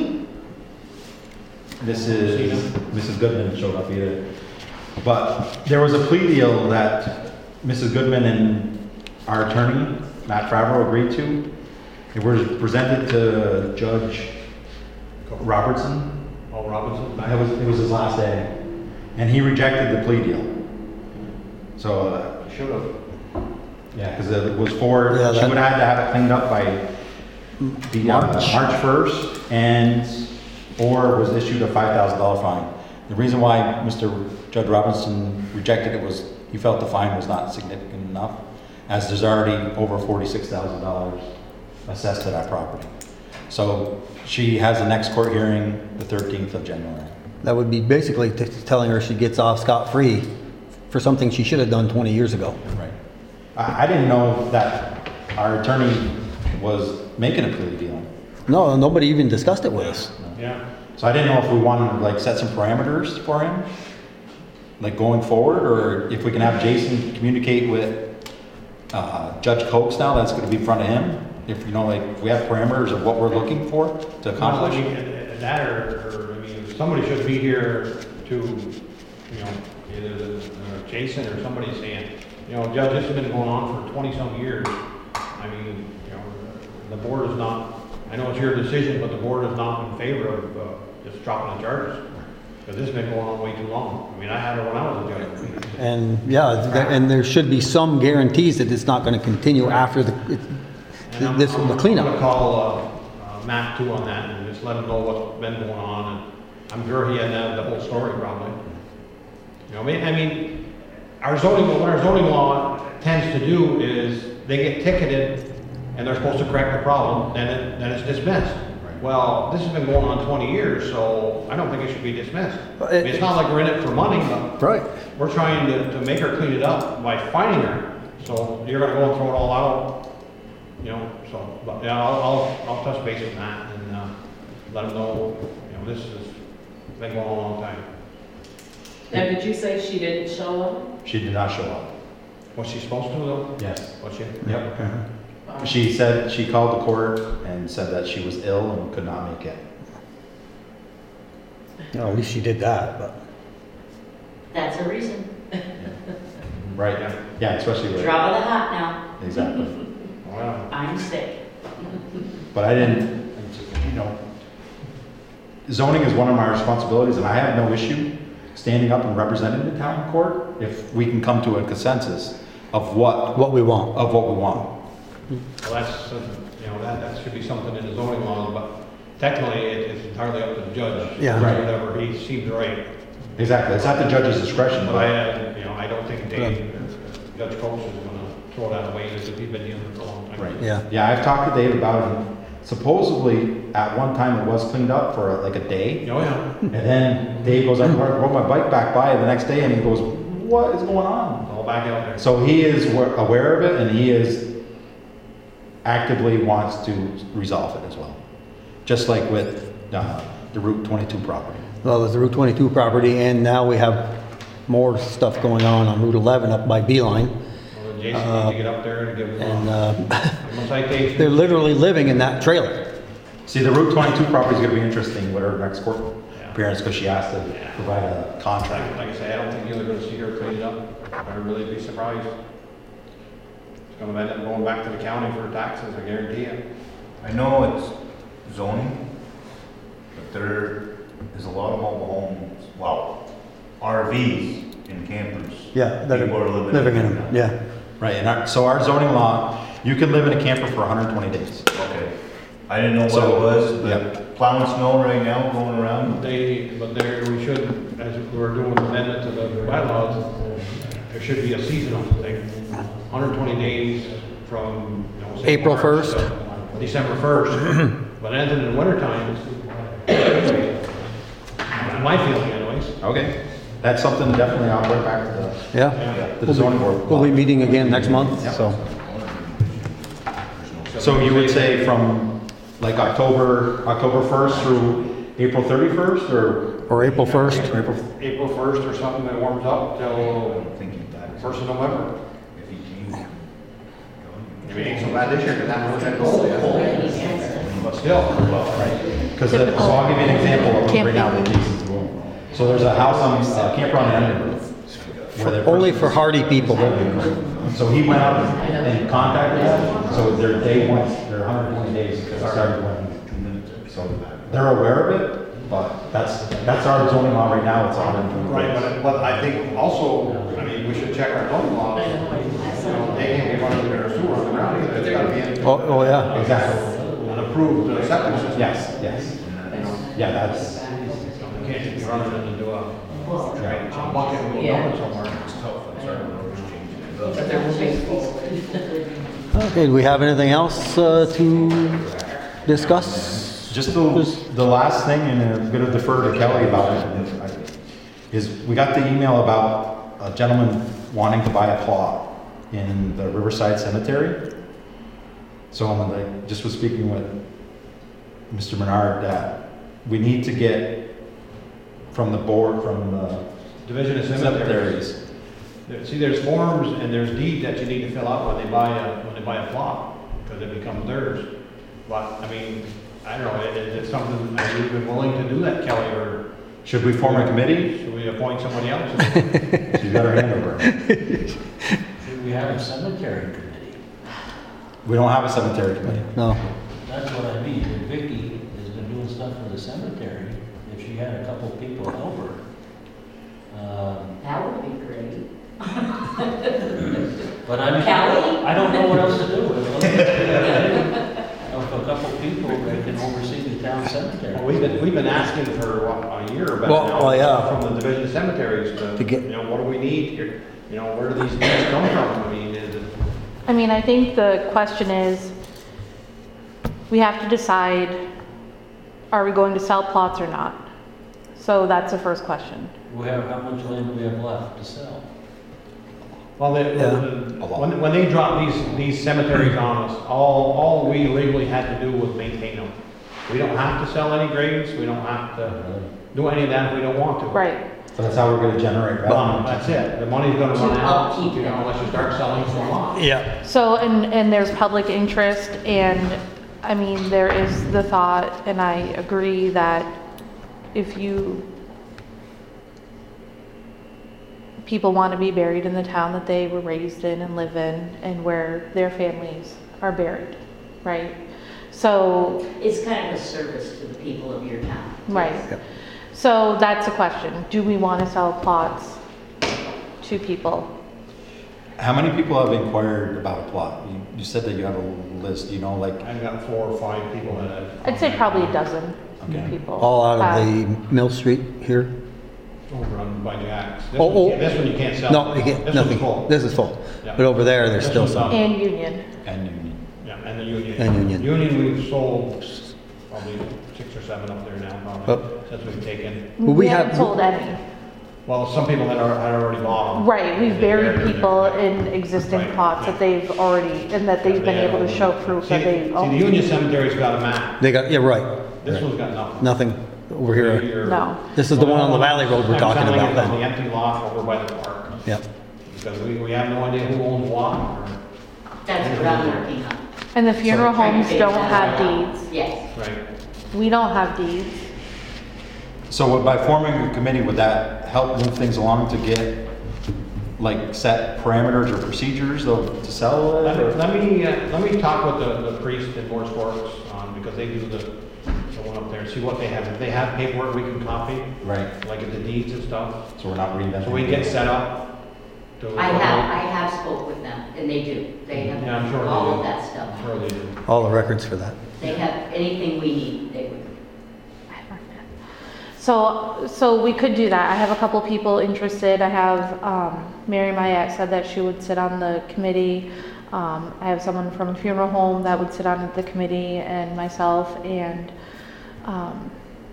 this is, Missus Goodman showed up either. But there was a plea deal that Missus Goodman and our attorney, Matt Favreau, agreed to. It was presented to Judge Robertson. oh, Robinson back. It was, it was his last day, and he rejected the plea deal. So, uh, Should have. yeah, because it was for, Yeah, she that- would have to have it cleaned up by the, uh, March. March first, and, or was issued a five thousand dollar fine. The reason why Mister Judge Robinson rejected it was he felt the fine was not significant enough, as there's already over forty-six thousand dollars assessed to that property. So she has the next court hearing the thirteenth of January. That would be basically t- telling her she gets off scot-free for something she should have done twenty years ago. Right. I, I didn't know that our attorney was making a plea deal. No, nobody even discussed it with us. Yeah. So I didn't know if we wanted to like set some parameters for him, like going forward, or if we can have Jason communicate with uh, Judge Cokes now, that's gonna be in front of him. If, you know, like, if we have parameters of what we're looking for to Well, I accomplish. mean, and- and That or, or, I mean, somebody should be here to, you know, either the, uh, Jason or somebody saying, you know, Judge, this has been going on for twenty-some years. I mean, you know, the board is not, I know it's your decision, but the board is not in favor of, uh, just dropping the charges. Because this has been going on way too long. I mean, I had it when I was a judge. And, yeah, th- and there should be some guarantees that it's not gonna continue after the, it- And I'm- this, the I'm- I'm cleanup. gonna call, uh, uh, Matt too on that and just let him know what's been going on, and I'm sure he had uh, the whole story probably. You know, I mean, I mean, our zoning, what our zoning law tends to do is they get ticketed and they're supposed to correct the problem, then it, then it's dismissed. Well, this has been going on twenty years, so I don't think it should be dismissed. Well, I it- mean, it's not like we're in it for money, but Right. we're trying to, to make her clean it up by finding her. So you're gonna go and throw it all out, you know, so, but yeah, I'll, I'll, I'll touch base with Matt and, uh, let him know, you know, this has been going on a long time. Now, did you say she didn't show up? She did not show up. Was she supposed to though? Yes. Was she? Yep. Um, She said, she called the court and said that she was ill and could not make it. No, at least she did that, but. That's a reason. Right, yeah, especially with, Drop of the hat now. exactly. Wow. I'm sick. But I didn't, you know, zoning is one of my responsibilities, and I have no issue standing up and representing the town in court if we can come to a consensus of what, What we want. of what we want. Well, that's, uh, you know, that, that should be something in the zoning laws, but technically it- it's entirely up to the judge. Yeah. Do Right. Whatever he seems right. Exactly, it's at the judge's discretion, But I, but, uh, you know, I don't think Dave, uh, Judge Coates is gonna throw that away because he's been dealing with it for a long time. right. Yeah. Yeah, I've talked to Dave about it, and supposedly, at one time, it was cleaned up for like a day. Oh, yeah. And then Dave goes, I rode my bike back by the next day, and he goes, what is going on? It's all back out there. So he is wa- aware of it, and he is actively wants to resolve it as well. Just like with uh, the Route twenty-two property. Well, there's the Route twenty-two property, and now we have more stuff going on on Route eleven up by Beeline. Well, then Jason needs to get up there and give him And a uh, give him a citation. they're literally living in that trailer. See, the Route twenty-two property is gonna be interesting with her next court Yeah. appearance, because she has to Yeah. provide a Like, contract. like I say, I don't think you're gonna see her clean it up. I'd really be surprised. It's gonna end up going back to the county for taxes, I guarantee it. I know it's zoning, but there is a lot of mobile homes, well, R Vs and campers. Yeah, that People are living living in them, yeah. Right, and our, so our zoning law, you can live in a camper for one hundred twenty days. Okay. I didn't know what So, it was, yep. but plowing snow right now, going around. They, but there, we should, as we're doing amendment to the bylaws, there should be a seasonal thing. one hundred twenty days from, you know, say April March first. to December first. But anything in the wintertime, my feeling anyways. Okay, that's something definitely I'll bring back to the, Yeah. to the zoning board. We'll be meeting again next month, Yep. so. So you would say from like October, October first through April thirty-first, or? Or April first. Or April, April first or something that warms up till Thinking that. first of November. If he came. I mean, it ain't so bad this year, because that was that cold, but still. because, so I'll give you an example of right now that Jason's doing. So there's a house on, uh, Camp Run in Edinburgh. where the Only person for hardy people. So he went out and contacted them, so their day one, their one hundred twenty days started when, so they're aware of it, but that's, that's our zoning law right now, it's one hundred twenty Right, days. but, but I think also, I mean, we should check our zoning laws. You know, they can't be running their sewer on the ground either, it's gotta be in Oh, oh, yeah. Exactly, an approved uh, septic system. yes, yes, yeah, that's, You can't just be running it into a, right, a bucket and go dump it somewhere. But there will be. Okay, do we have anything else uh, to discuss? just the, the last thing, and I'm gonna defer to Kelly about it, is we got the email about a gentleman wanting to buy a plot in the Riverside Cemetery. So I'm like, just was speaking with Mister Bernard that we need to get from the board, from the Division of cemeteries. cemeteries. There- See, there's forms and there's deed that you need to fill out when they buy a, when they buy a plot, because it becomes theirs. But, I mean, I don't know, it, it- it's something, have you been willing to do that, Kelly, or Should we form a committee? should we appoint somebody else? So you got our hand over. Should we have a cemetery committee? We don't have a cemetery committee. No. That's what I mean, if Vicky has been doing stuff for the cemetery, if she had a couple people help her. um, That would be great. But I mean, Kelly? I don't know what else to do. If a couple people that can oversee the town Well, cemetery. we've been, we've been asking for what, a year about Well, now. well, yeah. From the Division of Cemeteries to, To get- you know, what do we need here? You know, where do these things come from? I mean, is it, I mean, I think the question is, we have to decide, are we going to sell plots or not? So that's the first question. We have, how much land do we have left to sell? well, the, Yeah. the- when, when they drop these, these cemeteries on us, all, all we legally had to do was maintain them. We don't have to sell any graves, we don't have to do any of that if we don't want to. Right. So that's how we're gonna generate Well, revenue. that's it, the money's gonna run To out, upkeep you know, them. unless you start selling some lots. Yeah. So, and, and there's public interest, and, I mean, there is the thought, and I agree that if you, people want to be buried in the town that they were raised in and live in, and where their families are buried, right? So, It's kind of a service to the people of your town. right. Yep. So that's a question. Do we want to sell plots to people? How many people have inquired about a plot? You, you said that you have a list, you know, like, I've got four or five people that have. I'd say probably a dozen Okay. people. All out of have- the Mill Street here? Over on by Jack's. This Oh, one you oh. can't- This one you can't sell. No, you can't, This one's nothing. full. This is full. Yeah. But over there, there's This still one's some. done. And Union. and you, Yeah, and the Union. And Union. Union, we've sold probably six or seven up there now, probably, Oh. since we've taken. Well, we haven't have- sold any. Well, some people that are, had already bought them. Right, we've They buried them people there. in existing Right, plots that yeah. they've already, and that they've been They able to have- show proof See, that see, they the own. Union Cemetery's got a map. They got, yeah, right. This Right. one's got nothing. Nothing over here. You're- No. This is the one on the Valley Road we're I'm talking selling about it on then. the empty lot over by the park. Yep. Because we, we have no idea who owns what. or- That's what I'm working on. And the funeral Trying to homes figure don't that have out. deeds. Yes. Right. We don't have deeds. so by forming a committee, would that help move things along to get, like, set parameters or procedures though, to sell Let it? me, or- let me, uh, let me talk with the, the priest in Morris Forks, um, because they do the, the one up there, see what they have. If they have paperwork we can copy, Right, like the deeds and stuff, so we're not reinventing. so we can get set up. to- I have, I have spoke with them, and they do. They have Yeah, I'm sure they all do. of that stuff. I'm sure they do. All the records for that. They have anything we need, they would. So, so we could do that. I have a couple people interested. I have, um, Mary Mayette said that she would sit on the committee. Um, I have someone from a funeral home that would sit on the committee, and myself and, um,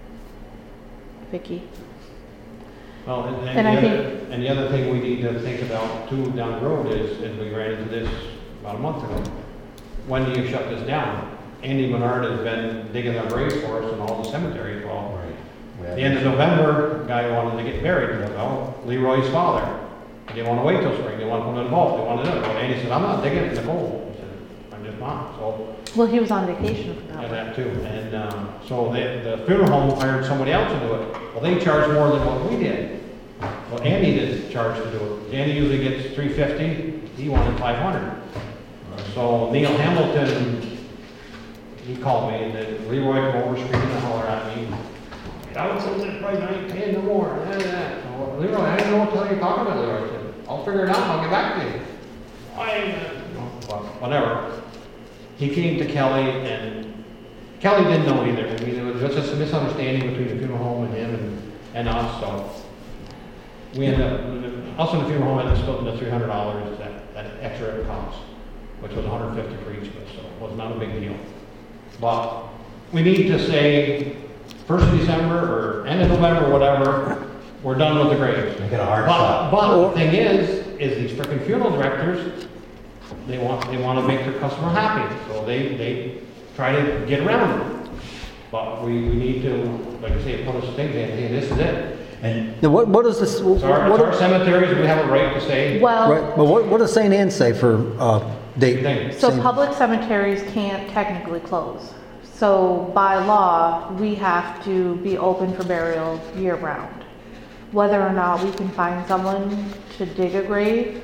Vicky. Well, and, And and I the other, and the other thing we need to think about too down the road is, and we ran into this about a month ago, when do you shut this down? Andy Menard has been digging our graves for us in all the cemeteries. Well, Right. We at have- the end of November, guy wanted to get buried. Well, Leroy's father. They didn't want to wait till spring. They wanted to put it in the vault. They wanted to do it. Well, Andy said, I'm not digging it in the cold. He said, I'm just not. So, Well, he was on vacation for and that. that too. And, um, so the, the funeral home hired somebody else to do it. Well, they charged more than what we did. Well, Andy didn't charge to do it. Andy usually gets three fifty. He wanted five hundred. So Neil Hamilton, he called me and then Leroy come over screaming and holler at me. I was selling that price, I ain't paying no more. and that, and that. So, Leroy, I don't know what the hell you're talking about, Leroy. I said, I'll figure it out, I'll get back to you. I ain't, uh, you know, but whatever. He came to Kelly and Kelly didn't know either. I mean, it was just a misunderstanding between the funeral home and him and, and us, so. We ended up, us and the funeral home ended up splitting the three hundred dollars that, that extra cost, which was a hundred fifty for each of us, so it was not a big deal. But we need to say, first of December or end of November, whatever, we're done with the graves. Make it a hard But, stop. but the thing is, is these frickin' funeral directors, they want, they want to make their customer happy, so they, they try to get around it. But we, we need to, like I say, put us things in, hey, this is it. And Now, what, what is this, It's our, it's what, our cemeteries, we have a right to say. Well, right, but what, what does Saint Anne say for, uh, date? Thing. so Saint- public cemeteries can't technically close. So by law, we have to be open for burial year round. Whether or not we can find someone to dig a grave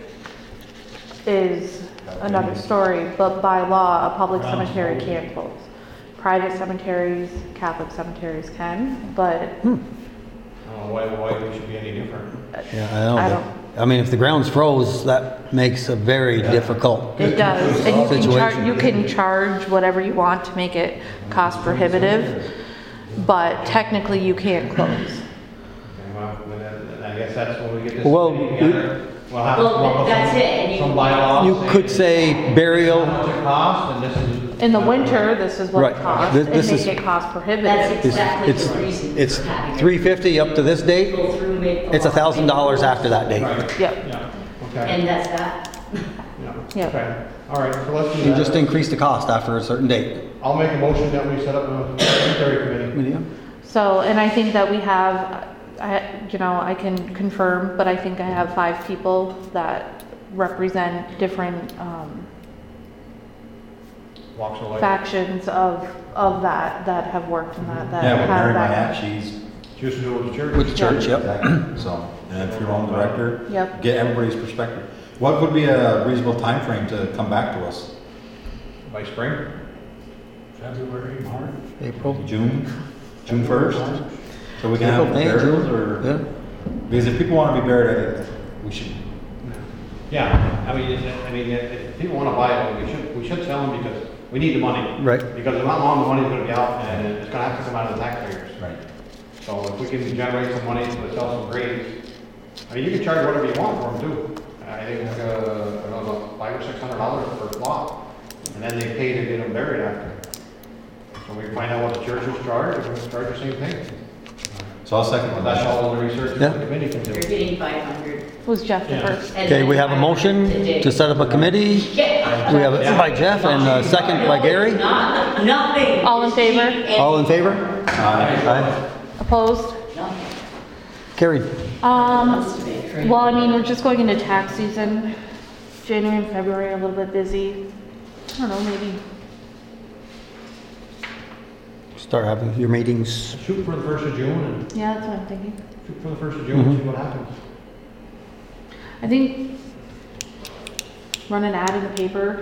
is another story, but by law, a public cemetery can't close. Private cemeteries, Catholic cemeteries can, but I don't know why, why we should be any different. Yeah, I don't I know. I mean, if the ground's froze, that makes a very difficult. it does. And you can charge, Situation. you can charge whatever you want to make it cost prohibitive, but technically you can't close. Okay, well, then, then I guess that's what we get this Well, committee together, we'll have to Well, come up with that's some- it, and you- some bylaws. You could say How burial, much it costs, and this is. In the winter, this is what Right. it costs, This- and this make is- it cost That's prohibitive. exactly it's, the reason. it's for having it. three fifty up to this date, Go through, make. it's a thousand dollars after that date. Right, Yep, yeah, okay, And that's that. yeah, Yep. okay. All right, so let's do You just that. increase the cost after a certain date. I'll make a motion that we set up a cemetery committee. so, and I think that we have, I, you know, I can confirm, but I think I have five people that represent different, um, Walks of life. factions of, of that, that have worked in that, that Yeah, with Mary have that. Manette, she's, She used to do it with the church. With the church, yep. exactly, so, and if you're on the director, Yep. get everybody's perspective. What would be a reasonable time frame to come back to us? By spring? February, March. April. June, June first? So we can have April, May, burials June, or? yeah. Because if people wanna be buried, I think we should, Yeah, I mean, if- I mean, if if people wanna buy it, we should, we should sell them because we need the money. Right. Because if not long, the money's gonna be out and it's gonna have to come out of the taxpayers. right. So if we can generate some money to sell some graves, I mean, you can charge whatever you want for them too. I think, uh, I don't know, five or six hundred dollars per plot, and then they pay to get them buried after. So we find out what the churches charge, and we charge the same thing. So I'll second But that. that's all the research Yeah. the committee can You're do. getting five hundred. Was Jeff the Yeah. first? Okay, we have a motion to set up a committee. Yeah. We have it by Jeff and a second by Gary. Not, nothing. All in favor? All in favor? Aye. Aye. Opposed? Nothing. Carried. Um, well, I mean, we're just going into tax season. January and February are a little bit busy. I don't know, maybe, Start having your meetings. Shoot for the first of June and yeah, that's what I'm thinking. shoot for the first of June, and see what happens. I think run an ad in the paper,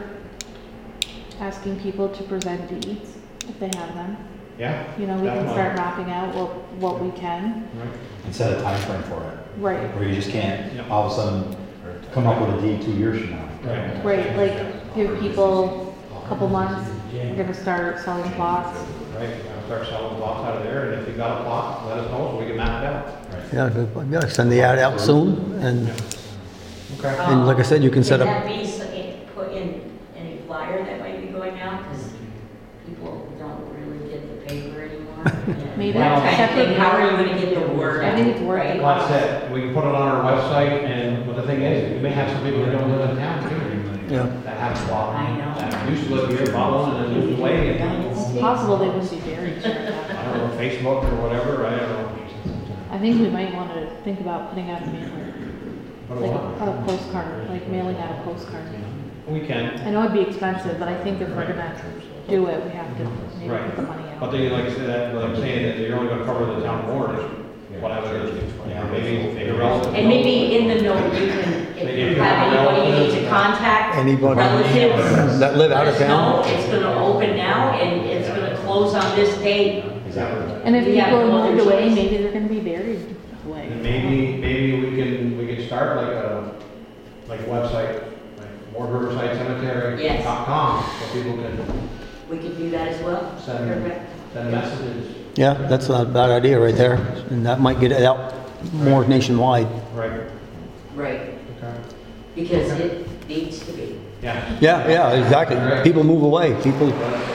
asking people to present deeds if they have them. Yeah? You know, we can Definitely. start mapping out what, what we can. Right. And set a time frame for it, Right, where you just can't Yeah. all of a sudden come up with a deed two years from now. Right. right, like give people a couple months, we're gonna start selling plots. Right, we're gonna start selling plots out of there, and if you got a plot, let us know so we can map it out. Yeah, good. Yeah, send the ad out soon, and, Okay. and like I said, you can set Can up, that be so- it- put in any flyer that might be going out? Because people don't really get the paper anymore. and Maybe that Well- kind of separate thing. How are you word. gonna get the word I out? think it's word right? Well, that's it, we can put it on our website, and, but the thing is, we may have some people that don't live in town too. yeah. That have a plot, I know. that used to live here, bought one, and then moved away, and, It's possible they wouldn't be buried here. I don't know, Facebook or whatever, I don't know. I think we might wanna think about putting out a mailer, But like what? a a postcard, like mailing out a postcard. We can, I know it'd be expensive, but I think if we're gonna do it, we have to maybe Right. put the money but out. they, like I said, like I'm saying, that you're only gonna cover the town board, whatever it is, or maybe, maybe relative. And maybe in the note, you can, if you have anybody you need to contact, Anybody relatives. that live out of let us know. town. It's gonna open now, and it's gonna close on this date. Exactly. And if We have people no other moved away, choice. maybe they're gonna be buried away. And maybe, maybe we can, we can start like a, like a website, like Ward Riverside Cemetery Yes. dot com, so people can We could do that as well. send, Perfect. send messages. Yeah, that's not a bad idea right there, and that might get it out more nationwide. Right. Right, Okay. because it needs to be. Yeah. Yeah, yeah, exactly. People move away, people,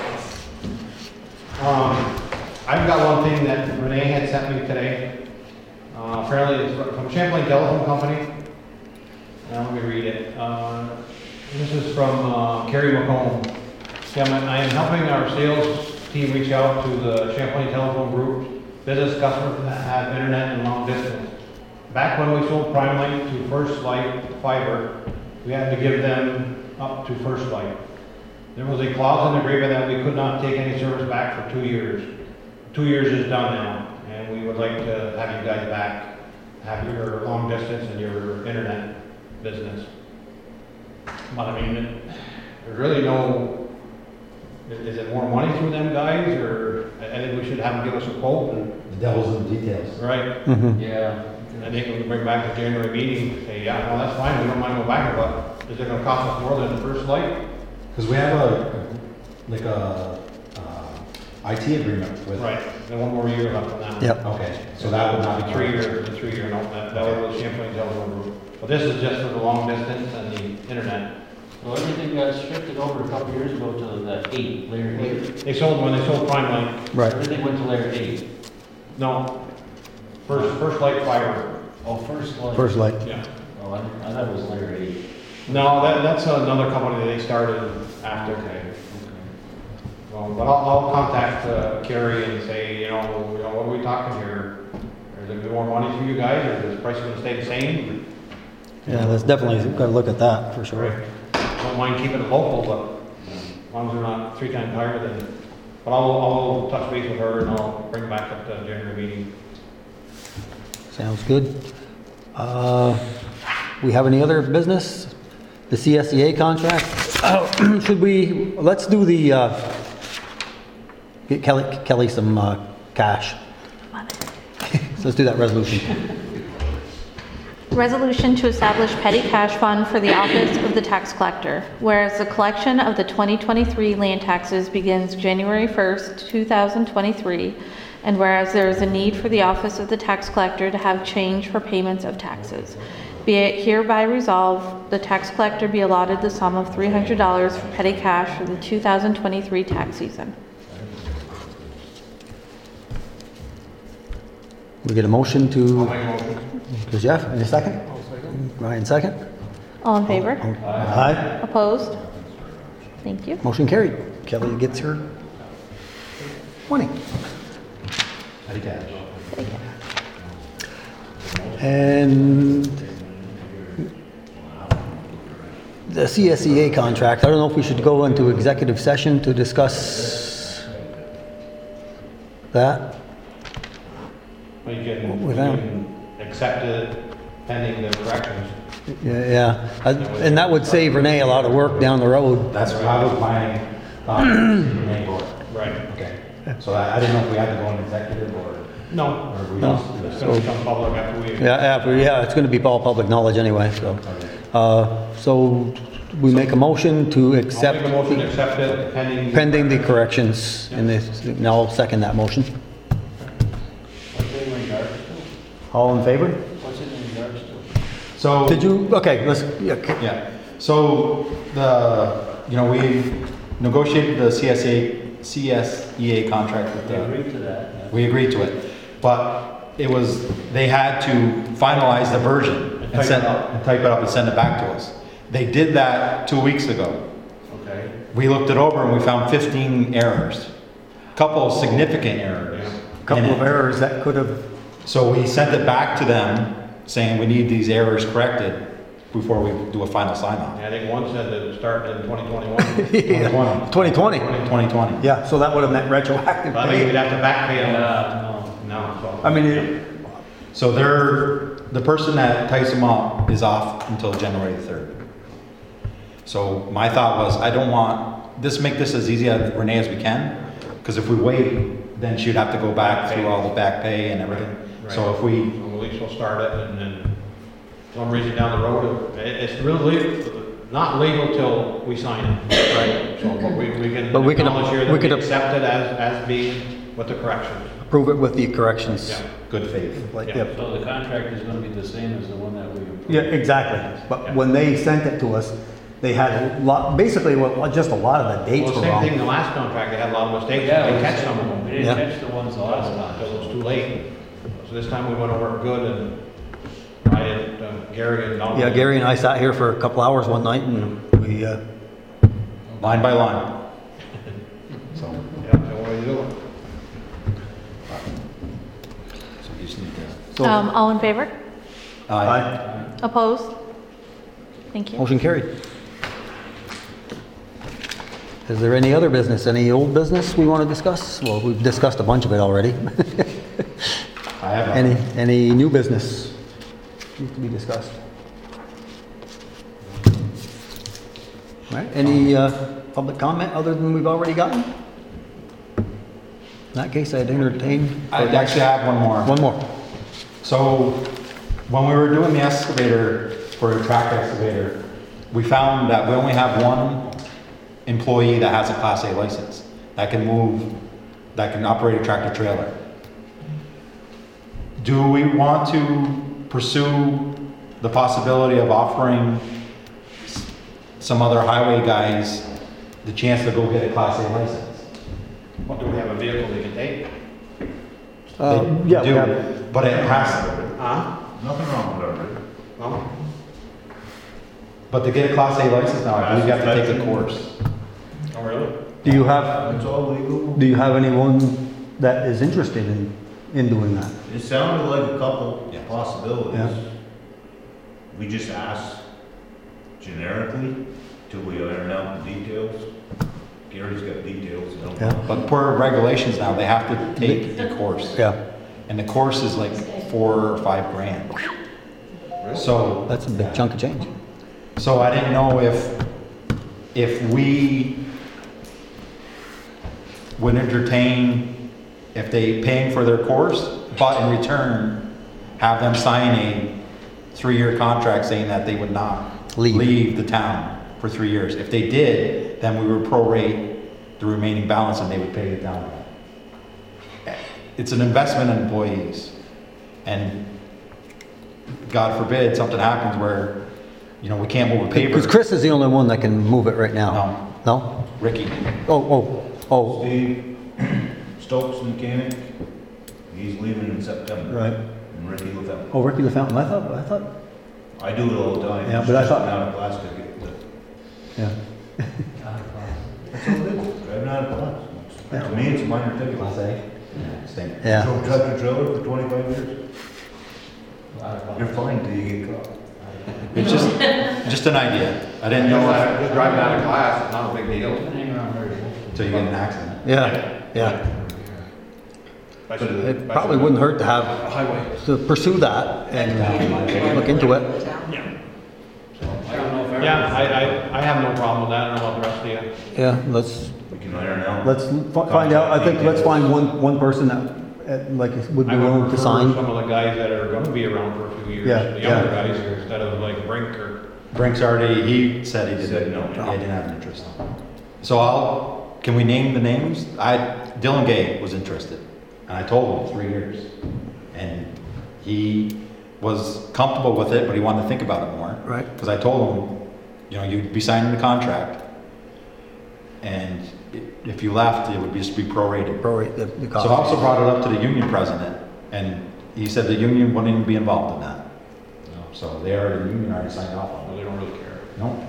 Um, I've got one thing that Renee had sent me today. Uh, apparently it's from Champlain Telephone Company. Now let me read it. Uh, this is from uh, Carrie McComb. See, I'm- I am helping our sales team reach out to the Champlain Telephone Group, business customers that have internet and long distance. Back when we sold PrimeLink to First Light Fiber, we had to give them up to First Light. There was a clause in the agreement that we could not take any service back for two years. Two years is done now, and we would like to have you guys back, have your long distance and your internet business. But I mean, it- there's really no, is is it more money through them guys, or I I think we should have them give us a quote, and, The devil's in the details. right? mhm. Yeah. I think we can bring back the January meeting, say, yeah, well, that's fine, we don't mind going back, but is it gonna cost us more than First Light? Because we have a, a- like a, uh, I T agreement with Right. then one more year left on that one. Yep. Okay, so that would not The be three-year, the three-year, no, that, that was Champlain's eligible. But this is just for the long distance and the internet. Well, everything got shifted over a couple years ago to the eight, layer eight. They sold, when they sold Prime Link, Right. Everything went to layer eight. no, first, first light fiber, Oh, first light. First light. yeah. Oh, I, I thought it was layer eight. No, that, that's another company that they started after. Okay. Well, but I'll, I'll contact uh, Kerry and say, you know, you know, what are we talking here? Is there gonna be more money for you guys, or is the price gonna stay the same? Yeah, that's definitely, got to look at that for sure. Right. Don't mind keeping it local, but as long as they're not three times higher than, but I'll, I'll touch base with her and I'll bring it back at the January meeting. Sounds good. Uh, We have any other business? The C S E A contract? Oh, should we, let's do the, uh, get Kelly, Kelly some uh, cash. So let's do that resolution. Resolution to establish petty cash fund for the office of the tax collector. Whereas the collection of the twenty twenty-three land taxes begins January first, two thousand twenty-three, and whereas there is a need for the office of the tax collector to have change for payments of taxes. Be it hereby resolved, the tax collector be allotted the sum of three hundred dollars for petty cash for the two thousand twenty-three tax season. We get a motion I'll to, make a motion. to Jeff, in a second? Ryan, second? All in favor? Aye. Opposed? Thank you. Motion carried. Kelly gets her twenty. Petty cash. And the C S E A contract, I don't know if we should go into executive session to discuss that. Well, you can, you Without- can accept it pending the corrections. Yeah, yeah. I- And that would save Renee a lot of work down the road. That's what I was my thought, Renee Gore. Right. Okay, so I, I didn't know if we had to go in executive or, No, or we No. just. it's gonna become public after we. Yeah, after, yeah, it's gonna be all public knowledge anyway, so. Uh, so we make a motion to I'll accept make a motion to accept it pending. pending the corrections in this, and I'll second that motion. What's it in regards to? All in favor? What's it in regards to? So. Did you, okay, let's, yeah, okay. Yeah, so the, you know, we negotiated the C S A, C S E A contract with They the, agreed to that. yeah. we agreed to it. But it was, they had to finalize the version And and type send, it up. and type it up and send it back to us. They did that two weeks ago. Okay. We looked it over and we found fifteen errors. Couple of significant errors. Yeah. Couple in of it. errors that could have, So we sent it back to them saying we need these errors corrected before we do a final sign off. Yeah, I think one said that it started in twenty twenty-one. twenty twenty. twenty twenty. Yeah, so that would have meant retroactive I think we'd pay. have to back pay them. Yeah, no. No, so. I mean, it- So they're, the person that types them up is off until January third. So my thought was, I don't want, this, make this as easy as Renee as we can, because if we wait, then she'd have to go back through all the back pay and everything. So if we, So at least we'll start it and then some reason down the road, it, it's really not legal till we sign it, right? So, but we, we can But we can- acknowledge here we that we could- accept it as, as being with the corrections. approve it with the corrections. Yeah. good faith. Like, Yeah. yep. So the contract is gonna be the same as the one that we approved? Yeah, exactly. But when they sent it to us, they had a lot, basically, well, just a lot of the dates Well, were same thing, wrong. the last contract, they had a lot of mistakes, Yeah, they we catch some of them. We didn't Yeah. catch the ones the last time. Because it was too late. So this time we went over it good and I and uh, Gary and Donald. Yeah, Gary and I sat here for a couple hours one night and we, uh, Line by line. So, Yeah, so what do you do? so you just need to. so, Um, all in favor? aye. Opposed? Thank you. Motion carried. Is there any other business, any old business we want to discuss? Well, we've discussed a bunch of it already. I have. Any, any new business needs to be discussed? All right, any uh, public comment other than we've already gotten? In that case, I'd entertain. I actually have one more. One more. So, when we were doing the excavator for a track excavator, we found that we only have one employee that has a Class A license that can move, that can operate a tractor trailer. do we want to pursue the possibility of offering s- some other highway guys the chance to go get a Class A license? What, do we have a vehicle they can take? Uh, They yeah, we do, have, but it has, Huh? Nothing wrong with that, right? No? but to get a Class A license now, I believe you have to take a course. Oh, really? do you have, It's all legal. do you have anyone that is interested in, in doing that? It sounded like a couple Yes. possibilities. Yeah. We just asked generically till we iron out the details. Gary's got details, I don't Yeah. know. But per regulations now, they have to take a course. Yeah, And the course is like four or five grand. So, that's a big chunk of change. so I didn't know if, if we would entertain, if they paying for their course, but in return, have them sign a three-year contract saying that they would not Leave. leave the town for three years. If they did, then we would prorate the remaining balance and they would pay the town. It's an investment in employees. And God forbid, something happens where, you know, we can't move a paper. Because Chris is the only one that can move it right now. No, No? Ricky. Oh, oh, oh, Steve Stokes mechanic, he's leaving in September. right. And Ricky LaFountain. Oh, Ricky the Fountain, I thought, I thought, I do it all the time. Yeah, It's but I just thought- Not a class ticket, but yeah. that's all it is, driving out of class. To me, it's a minor ticket. Class A? Same. Yeah. Drove tractor trailer for twenty-five years. You're fine till you get caught. It's just, just an idea. I didn't know if, Just driving out of class, it's not a big deal. until you get in an accident. Yeah, yeah. But Especially- it probably wouldn't hurt to have, Highway. to pursue that and look into it. Yeah, I, I, I have no problem with that, I don't know about the rest of you. Yeah, let's, We can iron out. let's fi- find out, I think, let's find one, one person that, uh, like, would be I would willing to prefer sign. some of the guys that are gonna be around for a few years, Yeah, the younger yeah. guys, instead of like Brink or. Brink's already, he said he Said didn't, no. he didn't have an interest. So I'll, can we name the names? I, Dylan Gay was interested, and I told him three years. And he was comfortable with it, but he wanted to think about it more. Right. Because I told him, you know, you'd be signing the contract, and i- if you left, it would just be prorated. Prorate the, the So I also cost. brought it up to the union president, and he said the union wouldn't even be involved in that. So they already, the union already signed off on Well, they don't really care. it. No.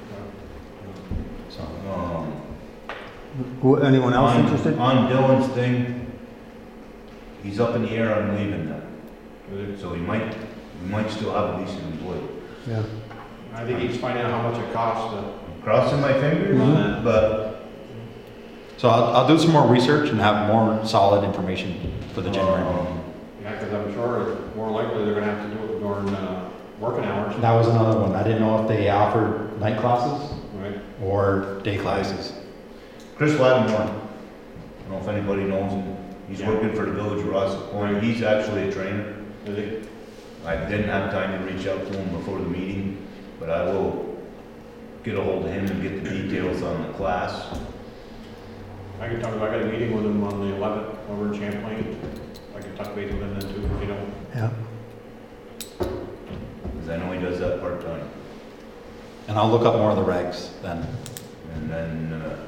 So, Um, Who- Anyone else on- interested? On Dylan's thing, he's up in the air on leaving that. So he might, we might still have a decent employee. Yeah. I think he's finding out how much it costs to. I'm crossing my fingers, Mhm. but so I'll, I'll do some more research and have more solid information for the January meeting. um, Yeah, because I'm sure more likely they're gonna have to do it during, uh, working hours. That was another one. I didn't know if they offered night classes Right. or day classes. Chris Lattimore, I don't know if anybody knows him. He's Yeah. working for the village of Ross Point. He's actually a trainer. Is he? I didn't have time to reach out to him before the meeting, but I will get a hold of him and get the details on the class. I can talk, I got a meeting with him on the eleventh over in Champlain. I can touch base with him then too, if you don't. Yeah. Because I know he does that part-time. And I'll look up more of the regs then. And then, uh,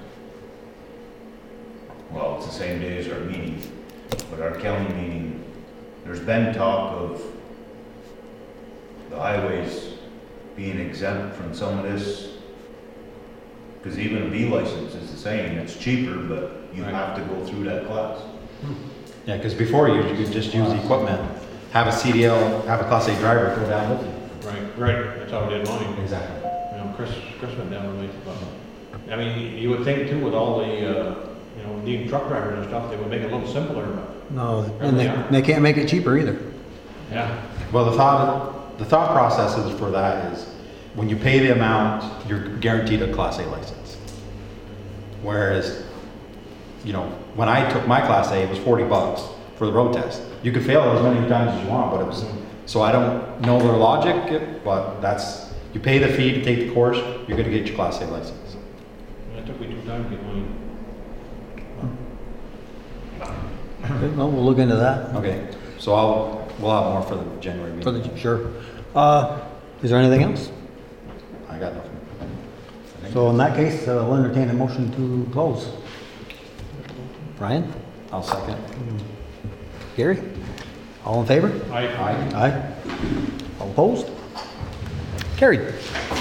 well, it's the same day as our meeting, but our county meeting, there's been talk of the highways being exempt from some of this. Because even a B license is the same, it's cheaper, but you Right. have to go through that class. Yeah, because before you you could just use the equipment, have a C D L, have a Class A driver go down with you. Right, right, that's how I did mine. Exactly. You know, Chris, Chris went down with me, but, I mean, you would think too, with all the, uh, you know, needing truck drivers and stuff, they would make it a little simpler, but, No, and they, they can't make it cheaper either. yeah. Well, the thought, the thought process is for that is, when you pay the amount, you're guaranteed a Class A license. Whereas, you know, when I took my Class A, it was forty bucks for the road test. You could fail it as many times as you want, but it was, so I don't know their logic, but that's, you pay the fee to take the course, you're gonna get your Class A license. It took me two times to get mine. Okay, well, we'll look into that. Okay, So I'll, we'll have more for the January For meeting. the, sure. Uh, is there anything else? I got nothing. So in that case, uh, I'll entertain a motion to close. Brian? I'll second. Gary? All in favor? I, Aye. Aye. All opposed? Carried.